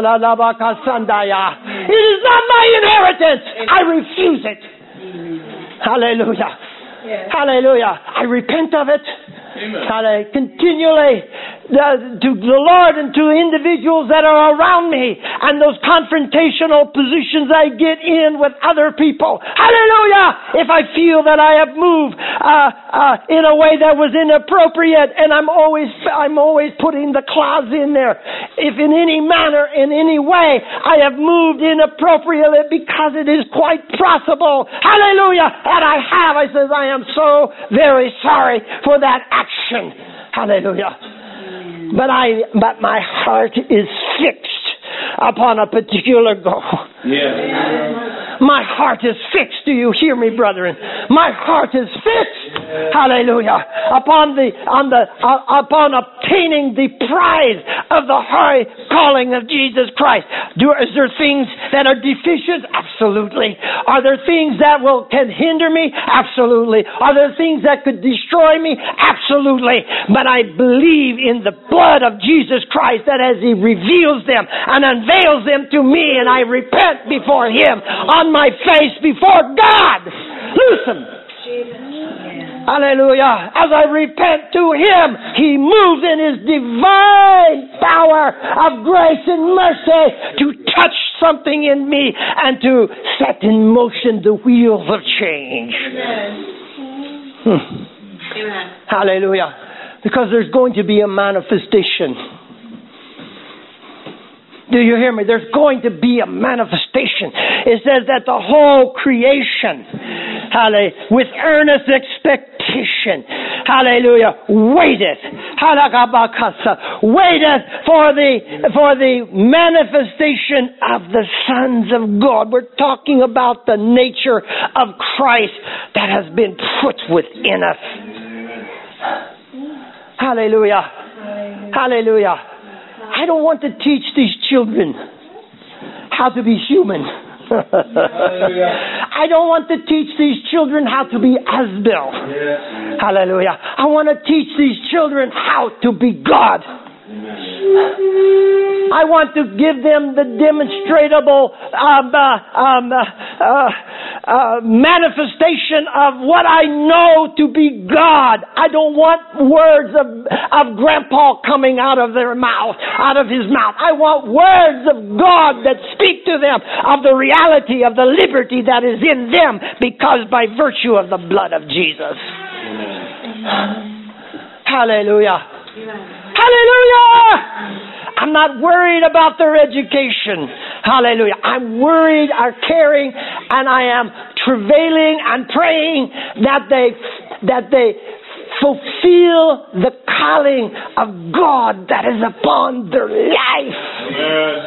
is not my inheritance. I refuse it. Hallelujah. Yes. Hallelujah. I repent of it. Amen. Continually to the Lord and to individuals that are around me and those confrontational positions I get in with other people. Hallelujah! If I feel that I have moved in a way that was inappropriate, and I'm always putting the clause in there. If in any manner, in any way, I have moved inappropriately because it is quite possible. Hallelujah! And I says, I am so very sorry for that action. Hallelujah. But my heart is fixed upon a particular goal. Yes. My heart is fixed. Do you hear me, brethren? My heart is fixed. Hallelujah. Upon obtaining the prize of the high calling of Jesus Christ. Is there things that are deficient? Absolutely. Are there things that can hinder me? Absolutely. Are there things that could destroy me? Absolutely. But I believe in the blood of Jesus Christ, that as He reveals them and unveils them to me, and I repent before Him on my face before God. Listen. Hallelujah. As I repent to Him, He moves in His divine power of grace and mercy to touch something in me and to set in motion the wheels of change. Amen. Hallelujah. Because there's going to be a manifestation. Do you hear me? There's going to be a manifestation. It says that the whole creation, hallelujah, with earnest expectation, hallelujah, waiteth for the manifestation of the sons of God. We're talking about the nature of Christ that has been put within us. Hallelujah. Hallelujah. I don't want to teach these children how to be human. I don't want to teach these children how to be Asbel. Hallelujah. I want to teach these children how to be God. I want to give them the demonstrable manifestation of what I know to be God. I don't want words of Grandpa coming out of his mouth. I want words of God that speak to them of the reality of the liberty that is in them because by virtue of the blood of Jesus. Hallelujah. Hallelujah! I'm not worried about their education. Hallelujah. I'm worried, caring, and I am travailing and praying that they fulfill the calling of God that is upon their life. Amen.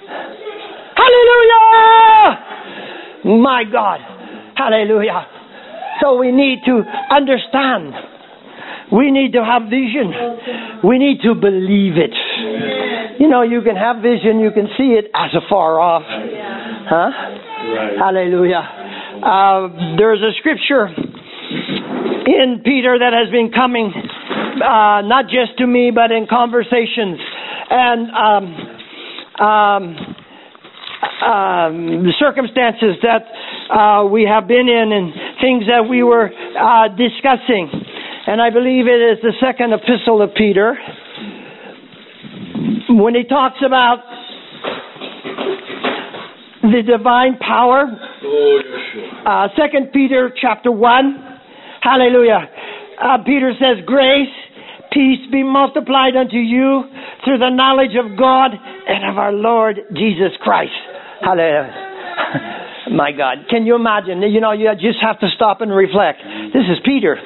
Hallelujah! My God. Hallelujah. So we need to understand. We need to have vision. We need to believe it. You know, you can have vision, you can see it as afar off. Huh? Right. Hallelujah. There's a scripture in Peter that has been coming, not just to me, but in conversations. And the circumstances that we have been in and things that we were discussing. And I believe it is the second epistle of Peter, when he talks about the divine power. 2 Peter chapter 1. Hallelujah. Peter says, grace, peace be multiplied unto you through the knowledge of God and of our Lord Jesus Christ. Hallelujah. My God. Can you imagine? You know, you just have to stop and reflect. This is Peter.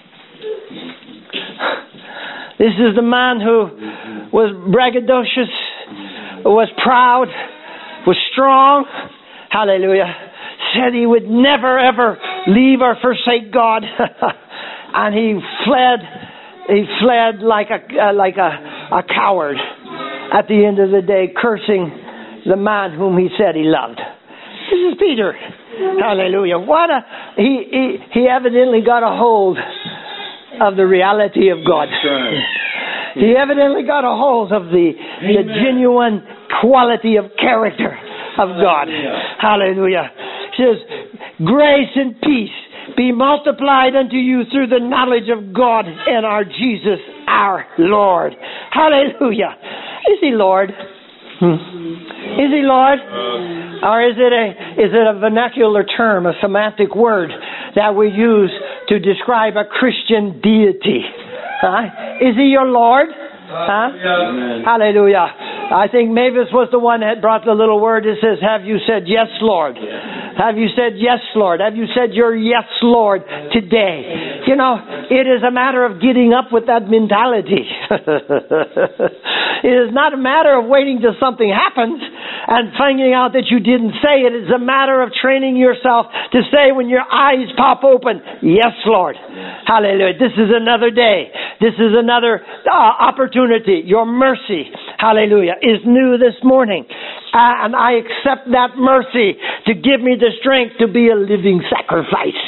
This is the man who was braggadocious, was proud, was strong. Hallelujah. Said he would never ever leave or forsake God. And he fled like a coward at the end of the day, cursing the man whom he said he loved. This is Peter. Hallelujah. He evidently got a hold of the reality of God. He evidently got a hold of the genuine quality of character of God. Hallelujah. He says, grace and peace be multiplied unto you through the knowledge of God and our Jesus, our Lord. Hallelujah. Is He Lord? Is He Lord? Or is it a vernacular term, a semantic word that we use to describe a Christian deity? Is He your Lord? Hallelujah. I think Mavis was the one that brought the little word that says, have you said yes, Lord? Have you said yes, Lord? Have you said your yes, Lord, today? You know, it is a matter of getting up with that mentality. It is not a matter of waiting till something happens and finding out that you didn't say it. It's a matter of training yourself to say when your eyes pop open, yes, Lord. Hallelujah. This is another day. This is another opportunity. Your mercy, hallelujah, is new this morning. And I accept that mercy to give me the strength to be a living sacrifice.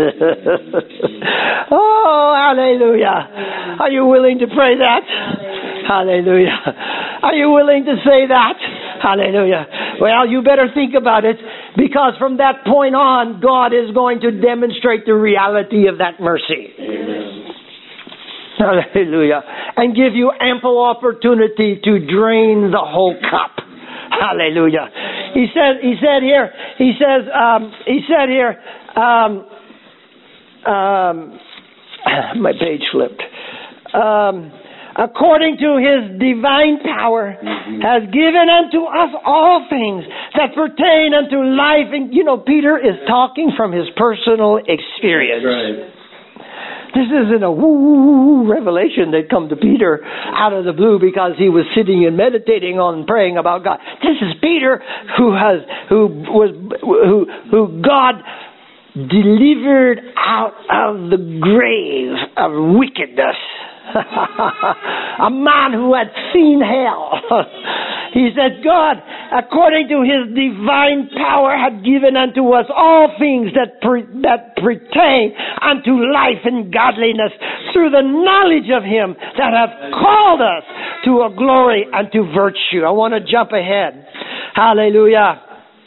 Oh, hallelujah. Are you willing to pray that? Hallelujah. Are you willing to say that? Hallelujah. Well, you better think about it, because from that point on, God is going to demonstrate the reality of that mercy. Amen. Hallelujah. And give you ample opportunity to drain the whole cup. Hallelujah. He said here, my page flipped. According to His divine power, has given unto us all things that pertain unto life. And, Peter is talking from his personal experience. That's right. This isn't a woo revelation that come to Peter out of the blue because he was sitting and meditating on and praying about God. This is Peter who God delivered out of the grave of wickedness. A man who had seen hell. He said, God, according to His divine power, had given unto us all things that pertain unto life and godliness through the knowledge of Him that hath called us to a glory and to virtue. I want to jump ahead. Hallelujah.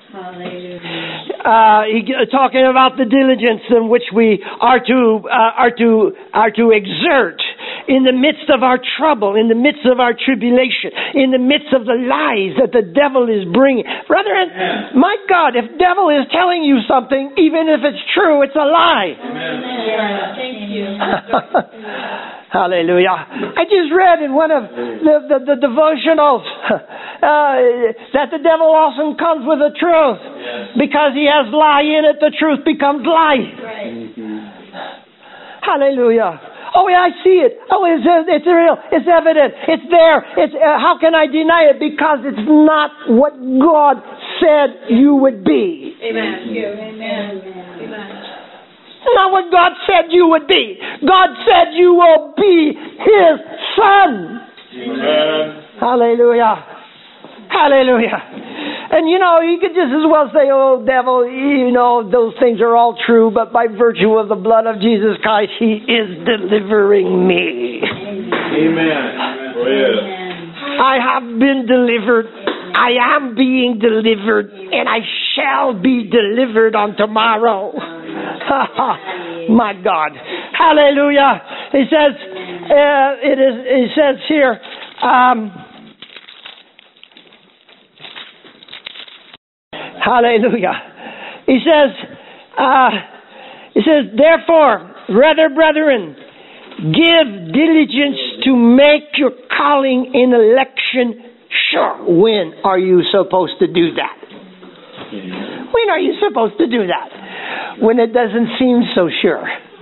Talking about the diligence in which we are to exert in the midst of our trouble, in the midst of our tribulation, in the midst of the lies that the devil is bringing. Brethren, my God, if devil is telling you something, even if it's true, it's a lie. Amen. Thank you. Hallelujah. I just read in one of the devotionals that the devil often comes with the truth. Because he has lie in it, the truth becomes lie. Right. Hallelujah. Oh, yeah, I see it. Oh, it's real. It's evident. It's there. How can I deny it? Because it's not what God said you would be. Amen. Amen. Amen. Not what God said you would be. God said you will be His son. Amen. Hallelujah. Hallelujah. And you could just as well say, oh, devil, those things are all true, but by virtue of the blood of Jesus Christ, He is delivering me. Amen. Amen. I have been delivered. I am being delivered, and I shall be delivered on tomorrow. My God. Hallelujah. He says, it says here, hallelujah. He says, therefore, rather, brethren, give diligence to make your calling in election sure. When are you supposed to do that? When are you supposed to do that? When it doesn't seem so sure.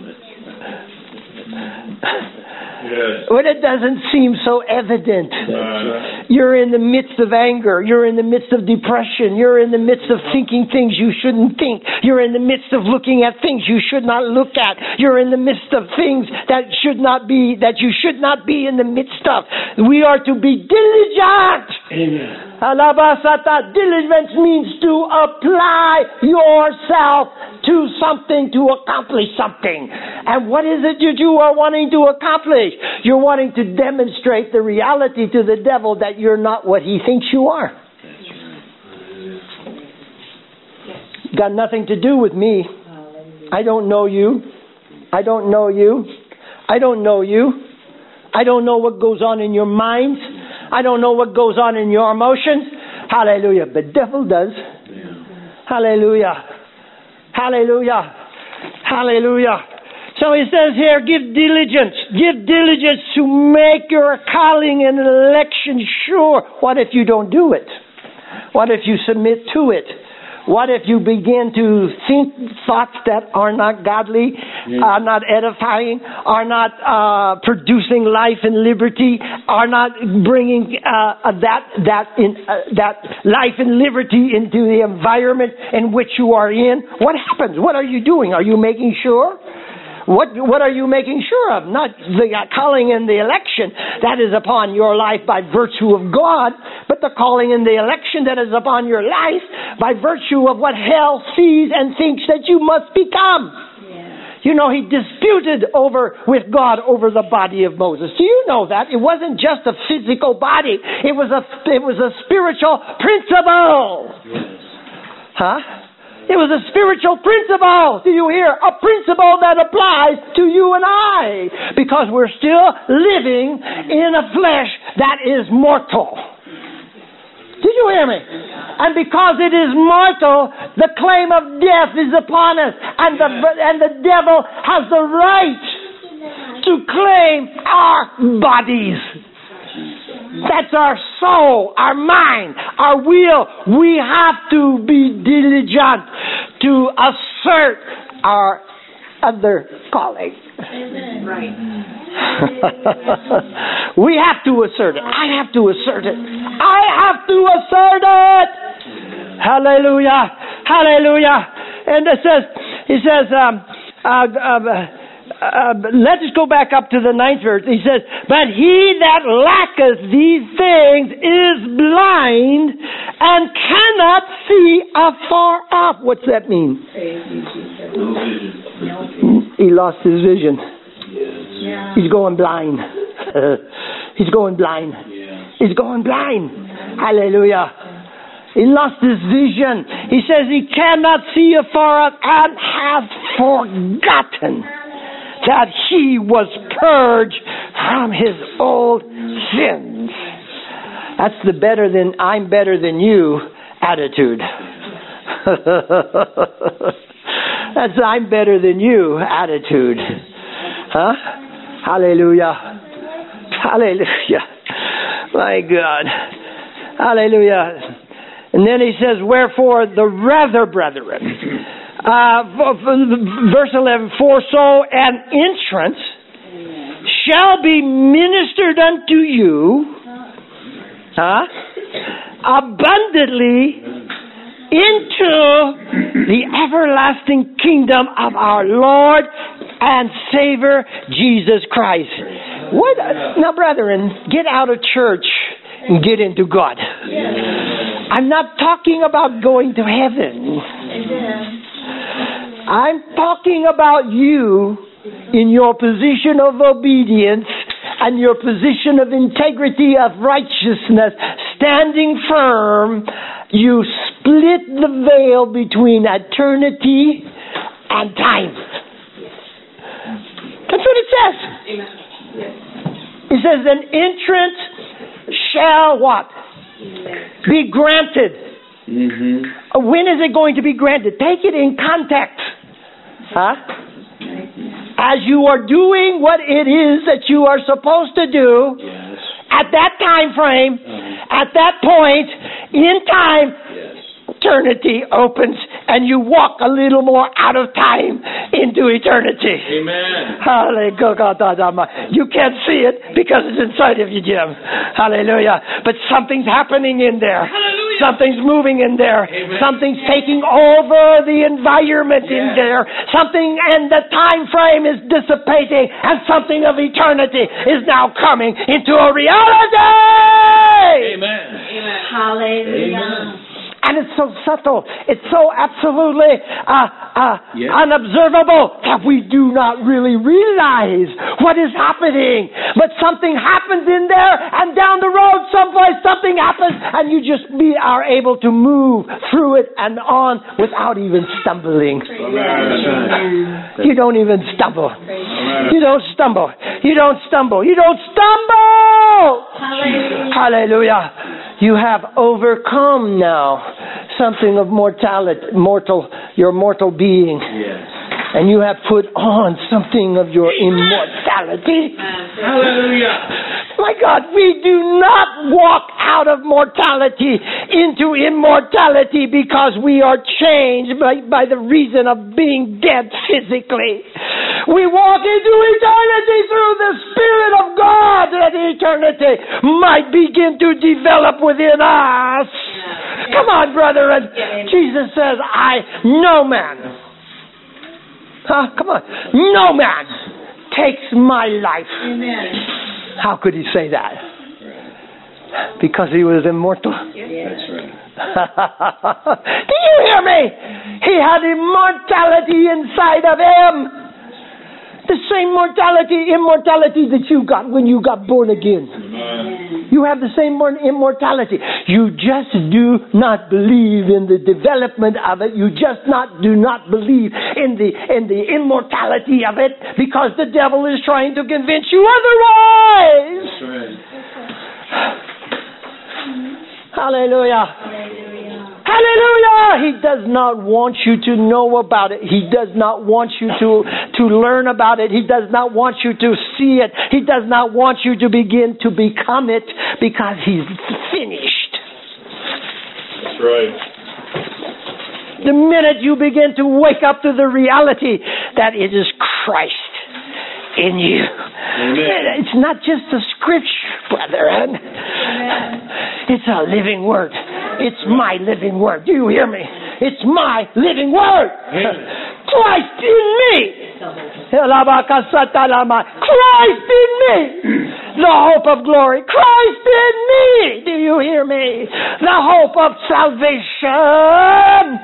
Yes. When it doesn't seem so evident. You're in the midst of anger. You're in the midst of depression. You're in the midst of thinking things you shouldn't think. You're in the midst of looking at things you should not look at. You're in the midst of things that you should not be in the midst of. We are to be diligent. Amen. Diligence means to apply yourself to something, to accomplish something. And what is it that you are wanting to accomplish? You're wanting to demonstrate the reality to the devil that you're not what he thinks you are. Got nothing to do with me. I don't know you. I don't know you. I don't know you. I don't know what goes on in your minds. I don't know what goes on in your emotions. Hallelujah. But the devil does. Hallelujah. Hallelujah. Hallelujah. So he says here, give diligence to make your calling and election sure. What if you don't do it? What if you submit to it? What if you begin to think thoughts that are not godly, are not edifying, are not producing life and liberty, are not bringing that life and liberty into the environment in which you are in? What happens? What are you doing? Are you making sure? What are you making sure of? Not the calling and the election that is upon your life by virtue of God, but the calling and the election that is upon your life by virtue of what hell sees and thinks that you must become. Yeah. You know, he disputed with God over the body of Moses. Do you know that? It wasn't just a physical body. It was a spiritual principle. Yes. Huh? It was a spiritual principle. Do you hear? A principle that applies to you and I. Because we're still living in a flesh that is mortal. Did you hear me? And because it is mortal, the claim of death is upon us. And the devil has the right to claim our bodies. That's our soul, our mind, our will. We have to be diligent to assert our other calling. Right. We have to assert it. I have to assert it. I have to assert it. Hallelujah. Hallelujah. And it says, let us go back up to the 9th verse. He says, but he that lacketh these things is blind and cannot see afar off. What's that mean? He lost his vision. Yeah. He's going blind. He's going blind. Yeah. He's going blind. Hallelujah. He lost his vision. He says he cannot see afar off and hath forgotten that he was purged from his old sins. That's the I'm better than you attitude. That's I'm better than you attitude. Huh? Hallelujah. Hallelujah. My God. Hallelujah. And then he says, wherefore the rather, brethren, verse 11, for so an entrance shall be ministered unto you abundantly into the everlasting kingdom of our Lord and Savior Jesus Christ. What? Now, brethren, get out of church and get into God. I'm not talking about going to heaven. I'm talking about you in your position of obedience and your position of integrity, of righteousness, standing firm. You split the veil between eternity and time. That's what it says. It says an entrance shall what? Be granted. Mm-hmm. When is it going to be granted? Take it in context. Huh? As you are doing what it is that you are supposed to do, yes, at that time frame, at that point in time, yes, eternity opens and you walk a little more out of time into eternity. Amen. Hallelujah. You can't see it because it's inside of you, Jim. Hallelujah. But something's happening in there. Hallelujah. Something's moving in there. Amen. Something's taking over the environment, yes, in there. Something, and the time frame is dissipating, and something of eternity is now coming into a reality. Amen. Amen. Hallelujah. Amen. And it's so subtle. It's so absolutely yes, unobservable that we do not really realize what is happening. But something happens in there, and down the road someplace something happens, and you just are able to move through it and on without even stumbling. Amen. You don't even stumble. Amen. You don't stumble. You don't stumble. You don't stumble. Hallelujah. Hallelujah. You have overcome now something of your mortal being. Yes. And you have put on something of your immortality. Hallelujah. My God, we do not walk out of mortality into immortality because we are changed by the reason of being dead physically. We walk into eternity through the Spirit of God, that eternity might begin to develop within us. Come on, brethren. Jesus says, no man. Come on. No man takes my life. Amen. How could he say that? Because he was immortal. That's right. Do you hear me? He had immortality inside of him. The same immortality that you got when you got born again. Amen. You have the same immortality. You just do not believe in the development of it. You just do not believe in the immortality of it because the devil is trying to convince you otherwise. That's right. Hallelujah. Hallelujah! He does not want you to know about it. He does not want you to learn about it. He does not want you to see it. He does not want you to begin to become it because He's finished. That's right. The minute you begin to wake up to the reality that it is Christ in you. Amen. It's not just a scripture, brethren. It's a living word. It's my living word. Do you hear me? It's my living word. Christ in me. Christ in me. The hope of glory. Christ in me. Do you hear me? The hope of salvation.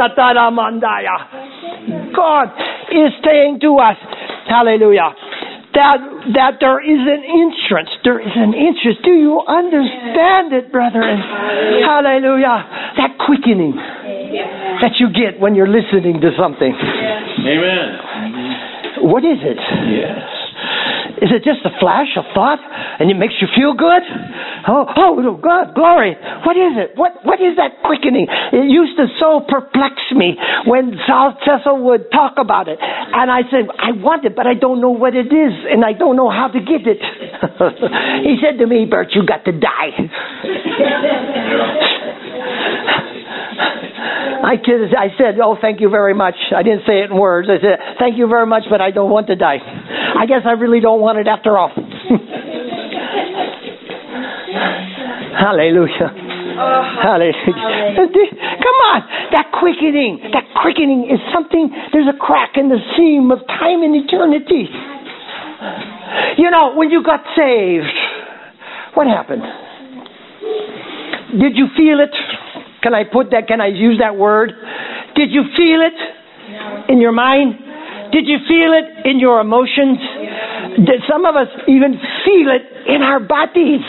God is saying to us, hallelujah, that there is an entrance. There is an entrance. Do you understand it, brethren? Hallelujah. That quickening that you get when you're listening to something. Amen. What is it? Yes. Is it just a flash of thought and it makes you feel good? Oh, God, glory. What is it? What is that quickening? It used to so perplex me when Cecil would talk about it. And I said, I want it, but I don't know what it is, and I don't know how to get it. He said to me, Bert, you got to die. I said, oh, thank you very much. I didn't say it in words. I said, thank you very much, but I don't want to die. I guess I really don't want it after all. Hallelujah. Hallelujah. Come on. That quickening is something, there's a crack in the seam of time and eternity. You know, when you got saved, what happened? Did you feel it? Can I use that word? Did you feel it in your mind? Did you feel it in your emotions? Did some of us even feel it in our bodies?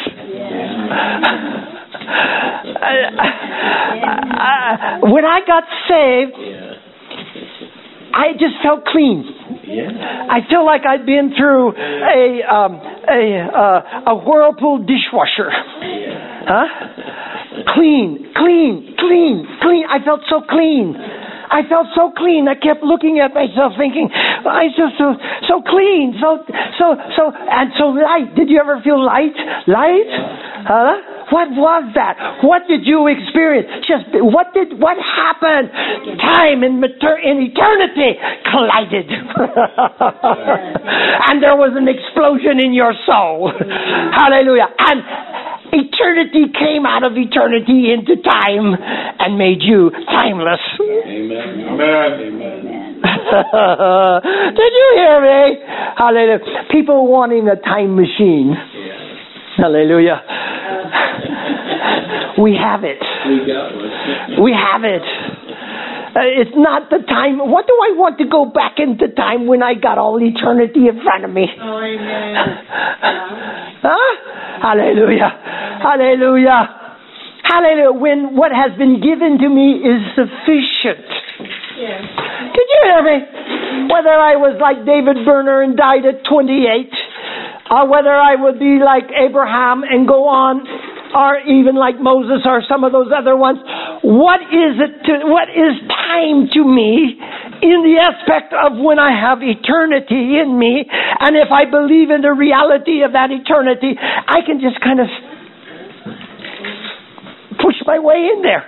When I got saved, I just felt clean. I feel like I'd been through a Whirlpool dishwasher. Clean. I felt so clean. I kept looking at myself thinking, I'm just so clean, so light. Did you ever feel light? Light? What was that? What did you experience? What happened? Time and eternity collided. And there was an explosion in your soul. Hallelujah. And eternity came out of eternity into time and made you timeless. Amen. Amen. Did you hear me? Hallelujah. People wanting a time machine. Hallelujah. We have it. We have it. It's not the time. What do I want to go back into time when I got all eternity in front of me? Oh, amen. Huh? Hallelujah. Hallelujah. Hallelujah. When what has been given to me is sufficient. Yes. Did you hear me? Whether I was like David Berner and died at 28, or whether I would be like Abraham and go on, or even like Moses or some of those other ones. What is time to me in the aspect of when I have eternity in me, and if I believe in the reality of that eternity, I can just kind of push my way in there.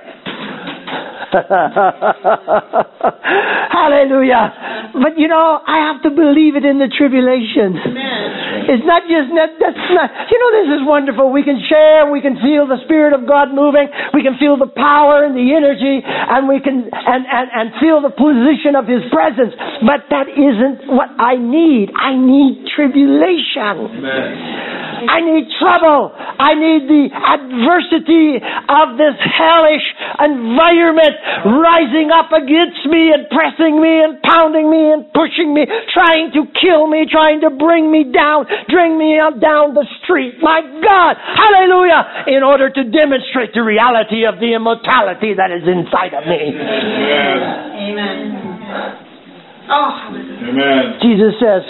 Hallelujah. But I have to believe it in the tribulation. Amen. It's not just that's not. This is wonderful. We can share. We can feel the Spirit of God moving. We can feel the power and the energy, and we can and feel the position of His presence. But that isn't what I need. I need tribulation. Amen. I need trouble. I need the adversity of this hellish environment rising up against me and pressing me and pounding me and pushing me, trying to kill me, trying to bring me down, bring me down the street. My God, hallelujah, in order to demonstrate the reality of the immortality that is inside of me. Amen. Amen. Oh, Amen. Jesus says,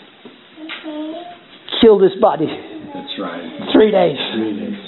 kill this body. That's right. 3 days. 3 days.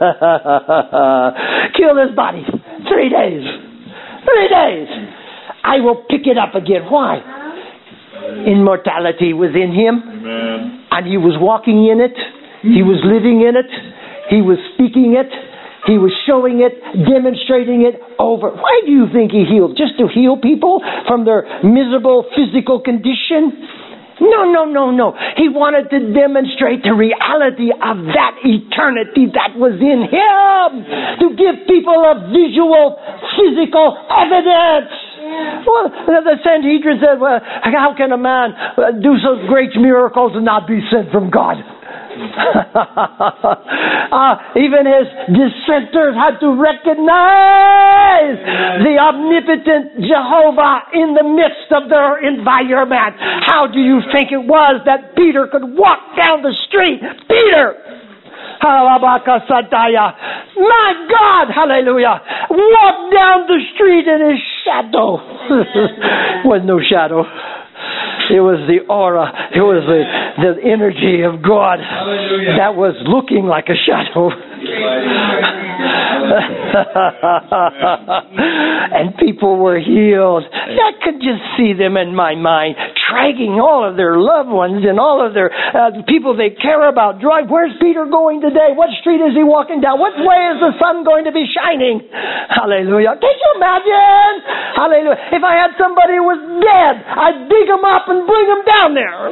Kill this body. 3 days. 3 days. I will pick it up again. Why? Immortality was in Him. Amen. And He was walking in it. He was living in it. He was speaking it. He was showing it, demonstrating it over. Why do you think He healed? Just to heal people from their miserable physical condition? No. He wanted to demonstrate the reality of that eternity that was in Him. To give people a visual, physical evidence. Well, the Sanhedrin said, well, how can a man do such great miracles and not be sent from God? Even his dissenters had to recognize the omnipotent Jehovah in the midst of their environment. How do you think it was that Peter could walk down the street? Peter! My God, hallelujah, walk down the street in His shadow. Was no shadow. It was the aura. It was the energy of God that was looking like a shadow. And people were healed. I could just see them in my mind, dragging all of their loved ones and all of their people they care about. Drive. Where's Peter going today? What street is he walking down? What way is the sun going to be shining? Hallelujah. Can you imagine? Hallelujah. If I had somebody who was dead, I'd dig him up and bring him down there.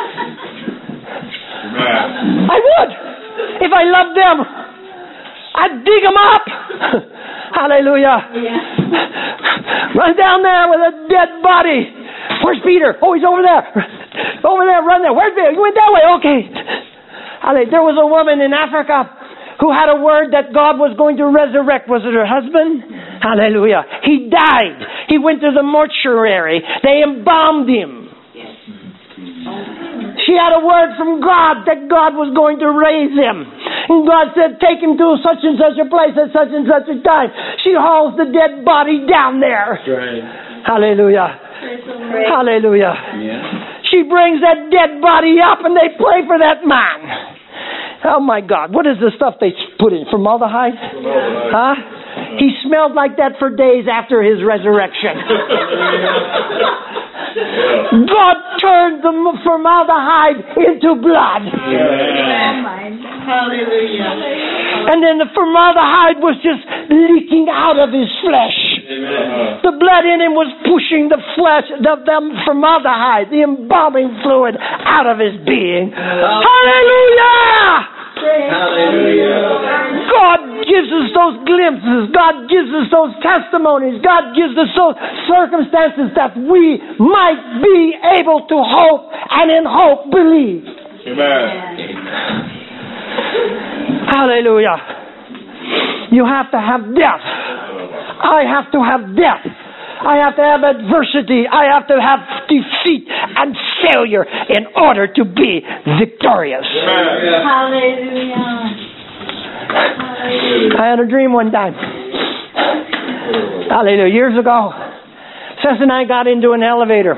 Amen. I would. If I loved them, I'd dig them up. Hallelujah. Run down there with a dead body. Where's Peter? Oh, he's over there. Over there, run there. Where's Peter? You went that way. Okay. There was a woman in Africa who had a word that God was going to resurrect. Was it her husband? Hallelujah. He died. He went to the mortuary. They embalmed him. She had a word from God that God was going to raise him. And God said, take him to such and such a place at such and such a time. She hauls the dead body down there. That's right. Hallelujah. Hallelujah. Yeah. She brings that dead body up and they pray for that man. Oh my God. What is the stuff they put in? Formaldehyde? Huh? He smelled like that for days after his resurrection. God turned the formaldehyde into blood. hallelujah. And then the formaldehyde was just leaking out of his flesh. Amen. The blood in him was pushing the flesh, the formaldehyde, the embalming fluid out of his being. Hallelujah! Hallelujah. God gives us those glimpses. God gives us those testimonies. God gives us those circumstances that we might be able to hope and in hope believe. Amen. Hallelujah. You have to have death. I have to have death. I have to have adversity. I have to have defeat and failure in order to be victorious. Hallelujah. I had a dream one time. Hallelujah. Years ago, Seth and I got into an elevator.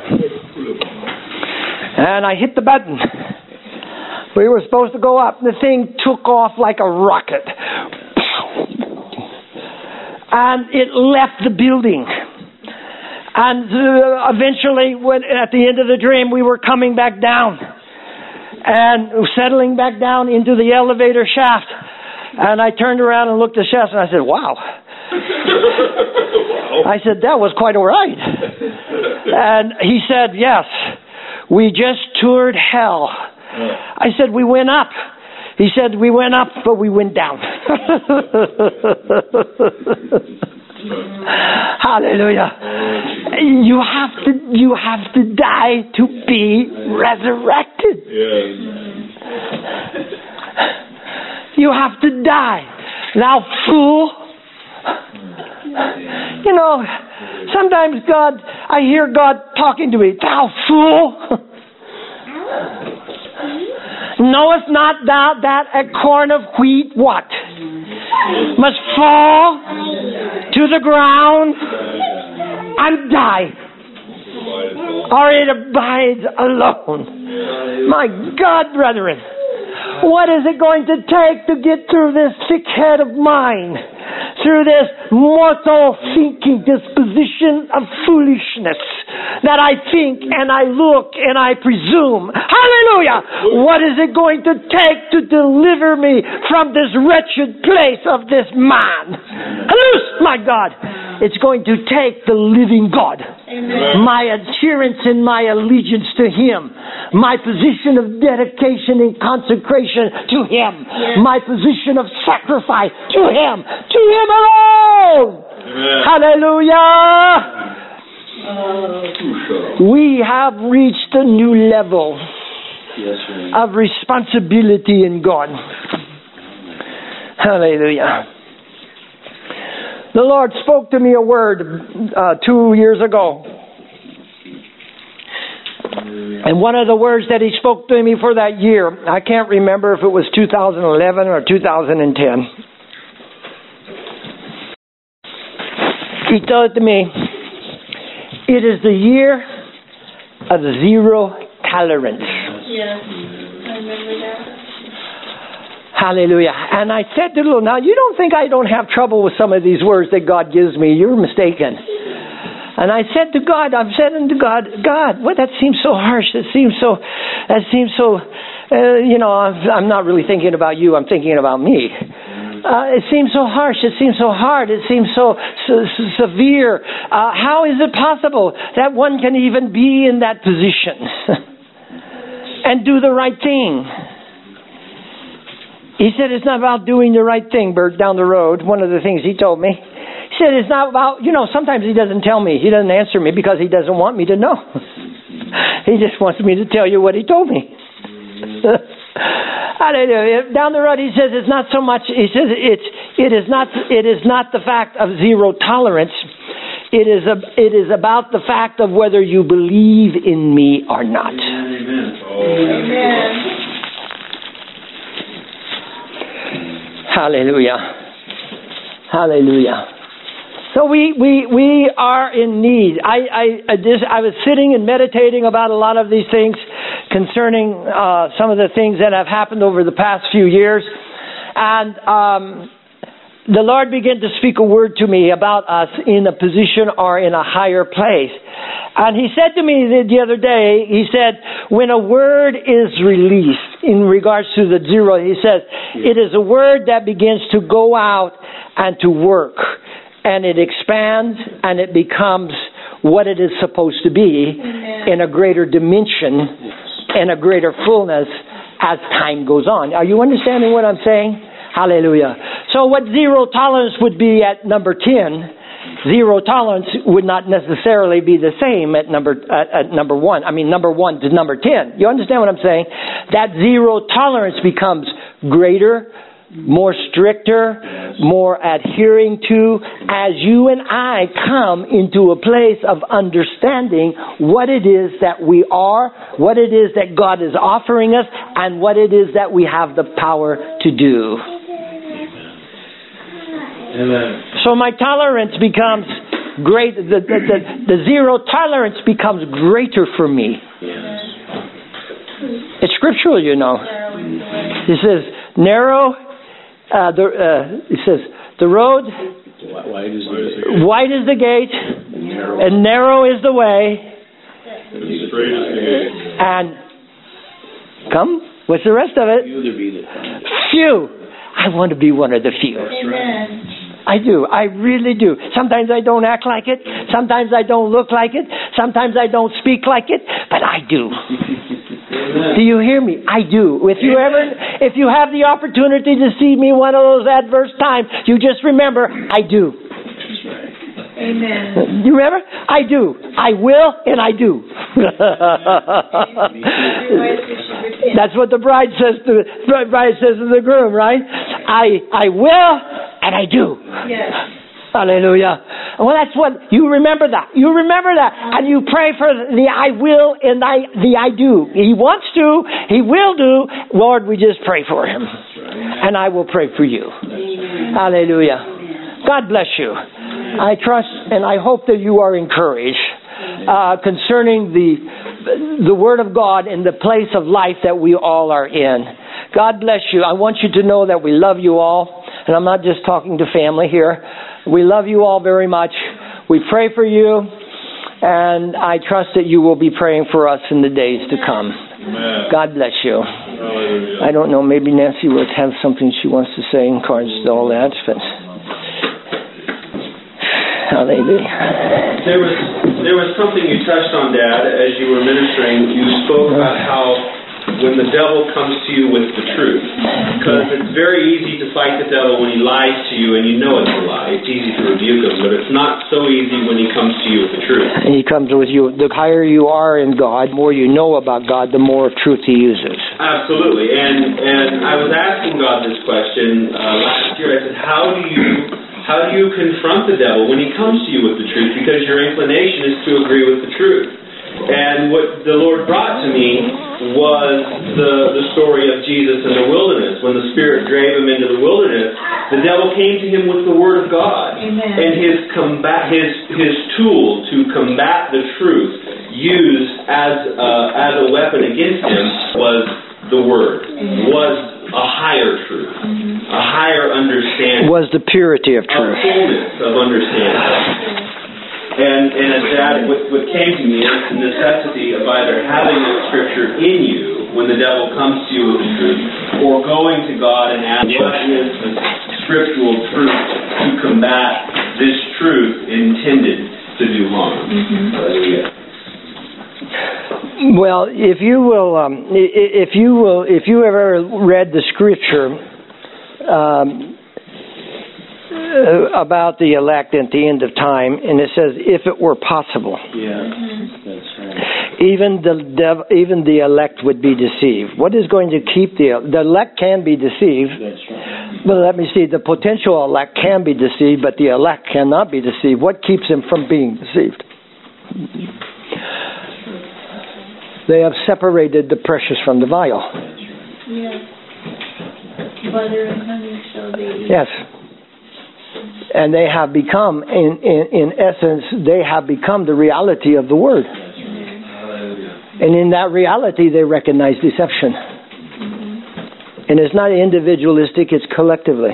And I hit the button. We were supposed to go up. The thing took off like a rocket. And it left the building. And eventually, at the end of the dream, we were coming back down and settling back down into the elevator shaft. And I turned around and looked at the shaft and I said, wow. I said, that was quite all right. And he said, yes, we just toured hell. I said, we went up. He said, we went up, but we went down. Hallelujah. You have to die to be resurrected. You have to die. Now, fool. You know, sometimes I hear God talking to me. Thou fool. Knowest not thou that a corn of wheat, what? Must fall to the ground and die, or it abides alone. My God, brethren, what is it going to take to get through this thick head of mine? Through this mortal thinking disposition of foolishness that I think and I look and I presume. Hallelujah! What is it going to take to deliver me from this wretched place of this man? Loose, my God! It's going to take the living God. Amen. My adherence and my allegiance to Him. My position of dedication and consecration to Him. Yes. My position of sacrifice to Him. To Him alone. Amen. Hallelujah. We have reached a new level of responsibility in God. Hallelujah. The Lord spoke to me a word 2 years ago. And one of the words that He spoke to me for that year, I can't remember if it was 2011 or 2010. He told to me, it is the year of zero tolerance. Yes, I remember that. Hallelujah. And I said to the Lord, now you don't think I don't have trouble with some of these words that God gives me. You're mistaken. And I said to God, God, what, that seems so harsh. I'm not really thinking about you. I'm thinking about me. It seems so harsh. It seems so hard. It seems so severe. How is it possible that one can even be in that position and do the right thing? He said, it's not about doing the right thing, Bert, down the road. One of the things he told me. He said, it's not about, sometimes he doesn't tell me. He doesn't answer me because he doesn't want me to know. He just wants me to tell you what he told me. Hallelujah. Down the road, he says, it's not so much, he says, it is not the fact of zero tolerance. It is about the fact of whether you believe in me or not. Amen. Amen. Hallelujah. Hallelujah. So we are in need. I was sitting and meditating about a lot of these things concerning some of the things that have happened over the past few years. And the Lord began to speak a word to me about us in a position or in a higher place. And He said to me the other day, He said, when a word is released in regards to the zero, He says, it is a word that begins to go out and to work. And it expands and it becomes what it is supposed to be. Amen. In a greater dimension, in a greater fullness as time goes on. Are you understanding what I'm saying? Hallelujah. So what zero tolerance would be at number 10, zero tolerance would not necessarily be the same at number 1. I mean, number 1 to number 10. You understand what I'm saying? That zero tolerance becomes greater, more stricter, more adhering to, as you and I come into a place of understanding what it is that we are, what it is that God is offering us, and what it is that we have the power to do. Amen. So my tolerance becomes great. The zero tolerance becomes greater for me. Yes. It's scriptural, you know. It says narrow. It says the road. Wide is the gate. And narrow is the way. The straightest gate. And come. What's the rest of it? Few. I want to be one of the few. Amen. I do. I really do. Sometimes I don't act like it. Sometimes I don't look like it. Sometimes I don't speak like it. But I do. Do you hear me? I do. If you have the opportunity to see me one of those adverse times, you just remember, I do. Amen. You remember? I do. I will and I do. That's what the bride says to the groom, right? I will and I do. Yes. Hallelujah. Well, that's what you remember that. You remember that, and you pray for the I will and the I do. He wants to. He will do. Lord, we just pray for him, and I will pray for you. Hallelujah. God bless you. I trust and I hope that you are encouraged concerning the Word of God and the place of life that we all are in. God bless you. I want you to know that we love you all. And I'm not just talking to family here. We love you all very much. We pray for you. And I trust that you will be praying for us in the days to come. Amen. God bless you. Hallelujah. I don't know, maybe Nancy would have something she wants to say in regards to all that. But hallelujah. There was something you touched on, Dad, as you were ministering. You spoke about how when the devil comes to you with the truth, because it's very easy to fight the devil when he lies to you and you know it's a lie. It's easy to rebuke him, but it's not so easy when he comes to you with the truth. And he comes with you. The higher you are in God, the more you know about God, the more truth he uses. Absolutely. And I was asking God this question last year. I said, how do you confront the devil when he comes to you with the truth? Because your inclination is to agree with the truth. And what the Lord brought to me was the story of Jesus in the wilderness. When the Spirit drave him into the wilderness, the devil came to him with the Word of God. Amen. And his tool to combat the truth used as a weapon against him was the Word, was a higher truth, a higher understanding. Was the purity of A truth. fullness of understanding. And as Dad, what came to me is the necessity of either having the Scripture in you when the devil comes to you with the truth, or going to God and asking, what is the scriptural truth to combat this truth intended to do harm? Well, if you have ever read the Scripture about the elect at the end of time, and it says, if it were possible. Yeah, that's right. Even the elect would be deceived. What is going to keep the elect can be deceived? That's right. Well, let me see. The potential elect can be deceived, but the elect cannot be deceived. What keeps them from being deceived? They have separated the precious from the vile. Yes. Butter and honey shall they eat. Yes. And they have become, in essence, they have become the reality of the Word. And in that reality, they recognize deception. And it's not individualistic, it's collectively.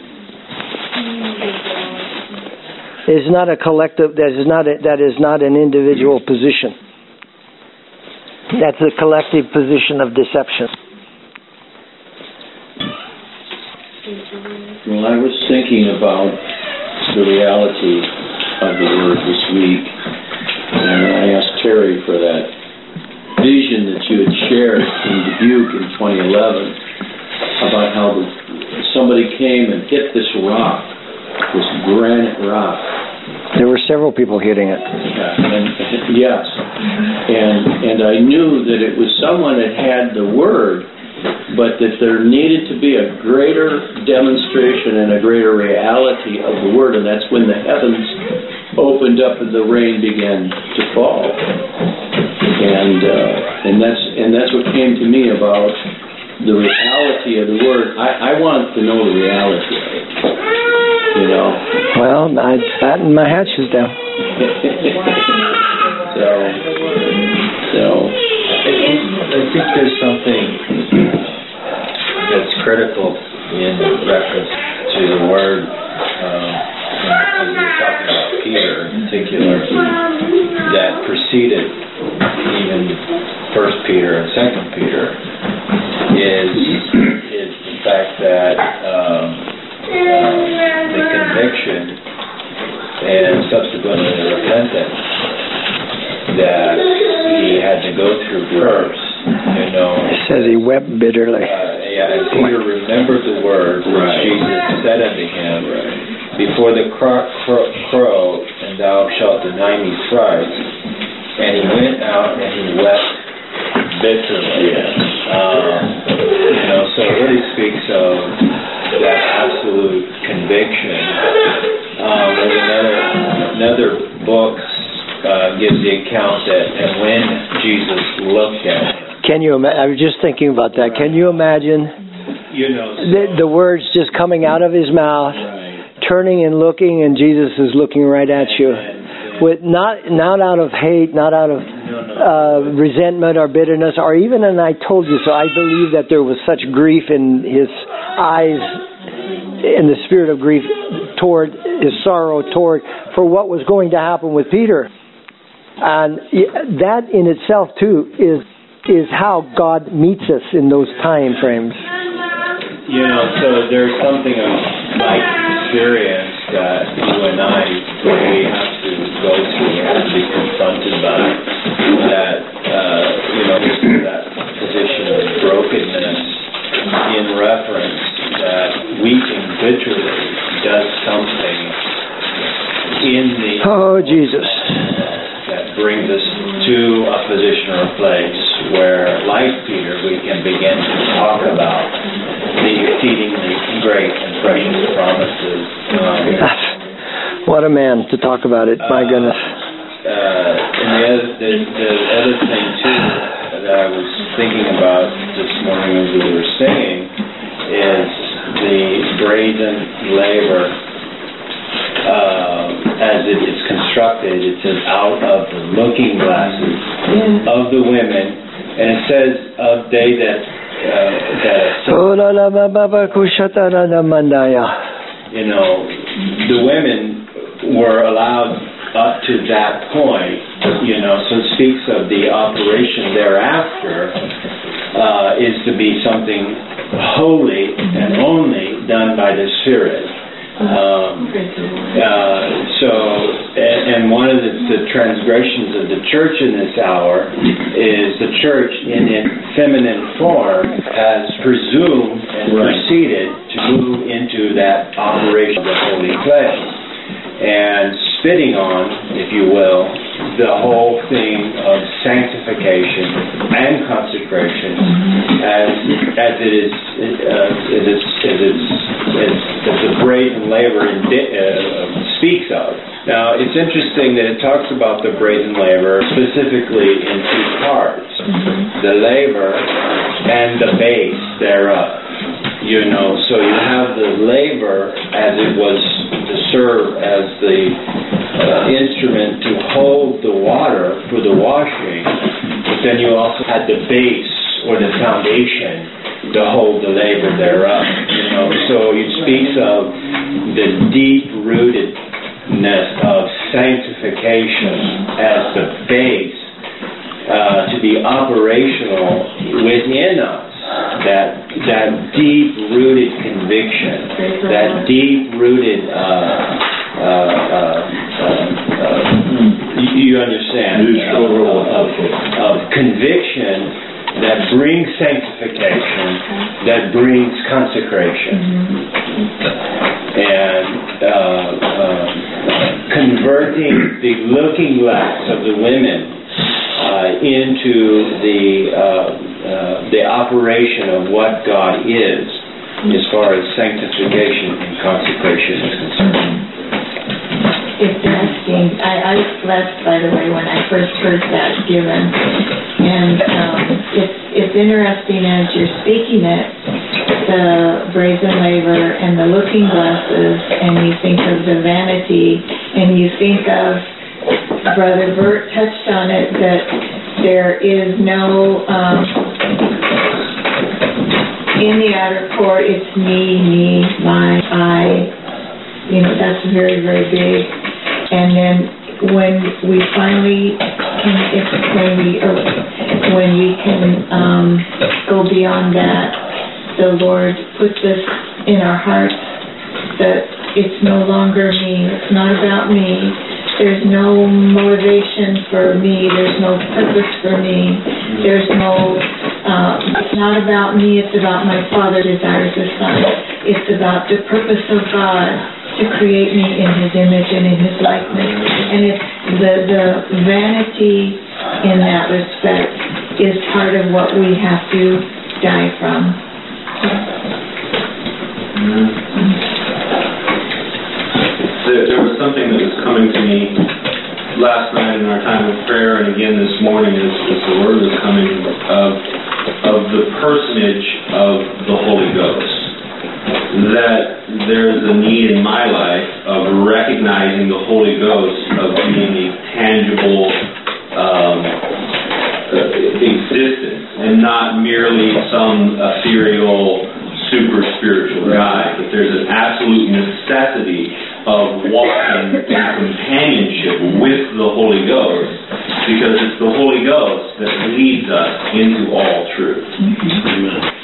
It's not a collective, that is not an individual position. That's a collective position of deception. Well, I was thinking about the reality of the Word this week, and I asked Terry for that vision that you had shared in Dubuque in 2011 about how somebody came and hit this rock, this granite rock. There were several people hitting it. Yes, and I knew that it was someone that had the Word, but that there needed to be a greater demonstration and a greater reality of the Word, and that's when the heavens opened up and the rain began to fall. And that's what came to me about the reality of the Word. I want to know the reality of it. You know. Well, I battened my hatches down. I think there's something that's critical in reference to the Word. as we're talking about Peter in particular, that preceded even 1 Peter and 2 Peter is the fact that the conviction and subsequently the repentance that he had to go through first. You know, It says he wept bitterly. and Peter remembered the words which Jesus said unto him, before the cock crow, and thou shalt deny me thrice. And he went out and he wept bitterly. You know, so it really speaks of that absolute conviction. There's another book gives the account that, and when Jesus looked at him. Can you? I was just thinking about that. Can you imagine You know, the words just coming out of his mouth, turning and looking, and Jesus is looking right at you, with not out of hate, not out of resentment or bitterness, or even an "I told you so." I believe that there was such grief in his eyes, in the spirit of grief toward his sorrow for what was going to happen with Peter, and that in itself too is how God meets us in those time frames. You know, so there's something of like experience that you and I, we have to go through, we have to be confronted by, that, you know, that position of brokenness in reference that weeping bitterly does something in the... Oh, Jesus. That brings us to a position or a place where, like Peter, we can begin to talk about the exceedingly great and precious promises. What a man to talk about it, my goodness. And the other thing, too, that I was thinking about this morning as we were singing is the brazen laver. As it is constructed, it says out of the looking glasses of the women, and it says of they that you know, the women were allowed up to that point, you know, so it speaks of the operation thereafter is to be something holy and only done by the Spirit. And one of the transgressions of the church in this hour is the church in its feminine form has presumed and proceeded to move into that operation of the holy flesh and spitting on, if you will, the whole thing of sanctification and consecration as the brazen laver speaks of. Now, it's interesting that it talks about the brazen laver specifically in two parts: the laver and the base thereof. You know, so you have the laver as it was to serve as the instrument to hold the water for the washing, but then you also had the base or the foundation to hold the laver thereof. You know, so it speaks of the deep-rootedness of sanctification as the base to be operational within us. That deep-rooted conviction, that deep-rooted, you understand, of conviction that brings sanctification, that brings consecration, and converting the looking glass of the women into the operation of what God is as far as sanctification and consecration is concerned. It's interesting. I was blessed, by the way, when I first heard that given. And it's interesting as you're speaking it, the brazen laver and the looking glasses, and you think of the vanity, and you think of, Brother Bert touched on it, that there is no, in the outer court, it's me, my, I, that's very, very big. And then when we finally when we can go beyond that, the Lord puts us in our hearts that it's no longer me. It's not about me. There's no motivation for me. There's no purpose for me. There's no, it's not about me. It's about my Father desires the Son. It's about the purpose of God to create me in His image and in His likeness. And it's the vanity in that respect is part of what we have to die from. There was something that was coming to me last night in our time of prayer, and again this morning as the Word was coming, of the personage of the Holy Ghost. That there's a need in my life of recognizing the Holy Ghost of being a tangible existence, and not merely some ethereal, super spiritual guy, but there's an absolute necessity of walking in companionship with the Holy Ghost, because it's the Holy Ghost that leads us into all truth.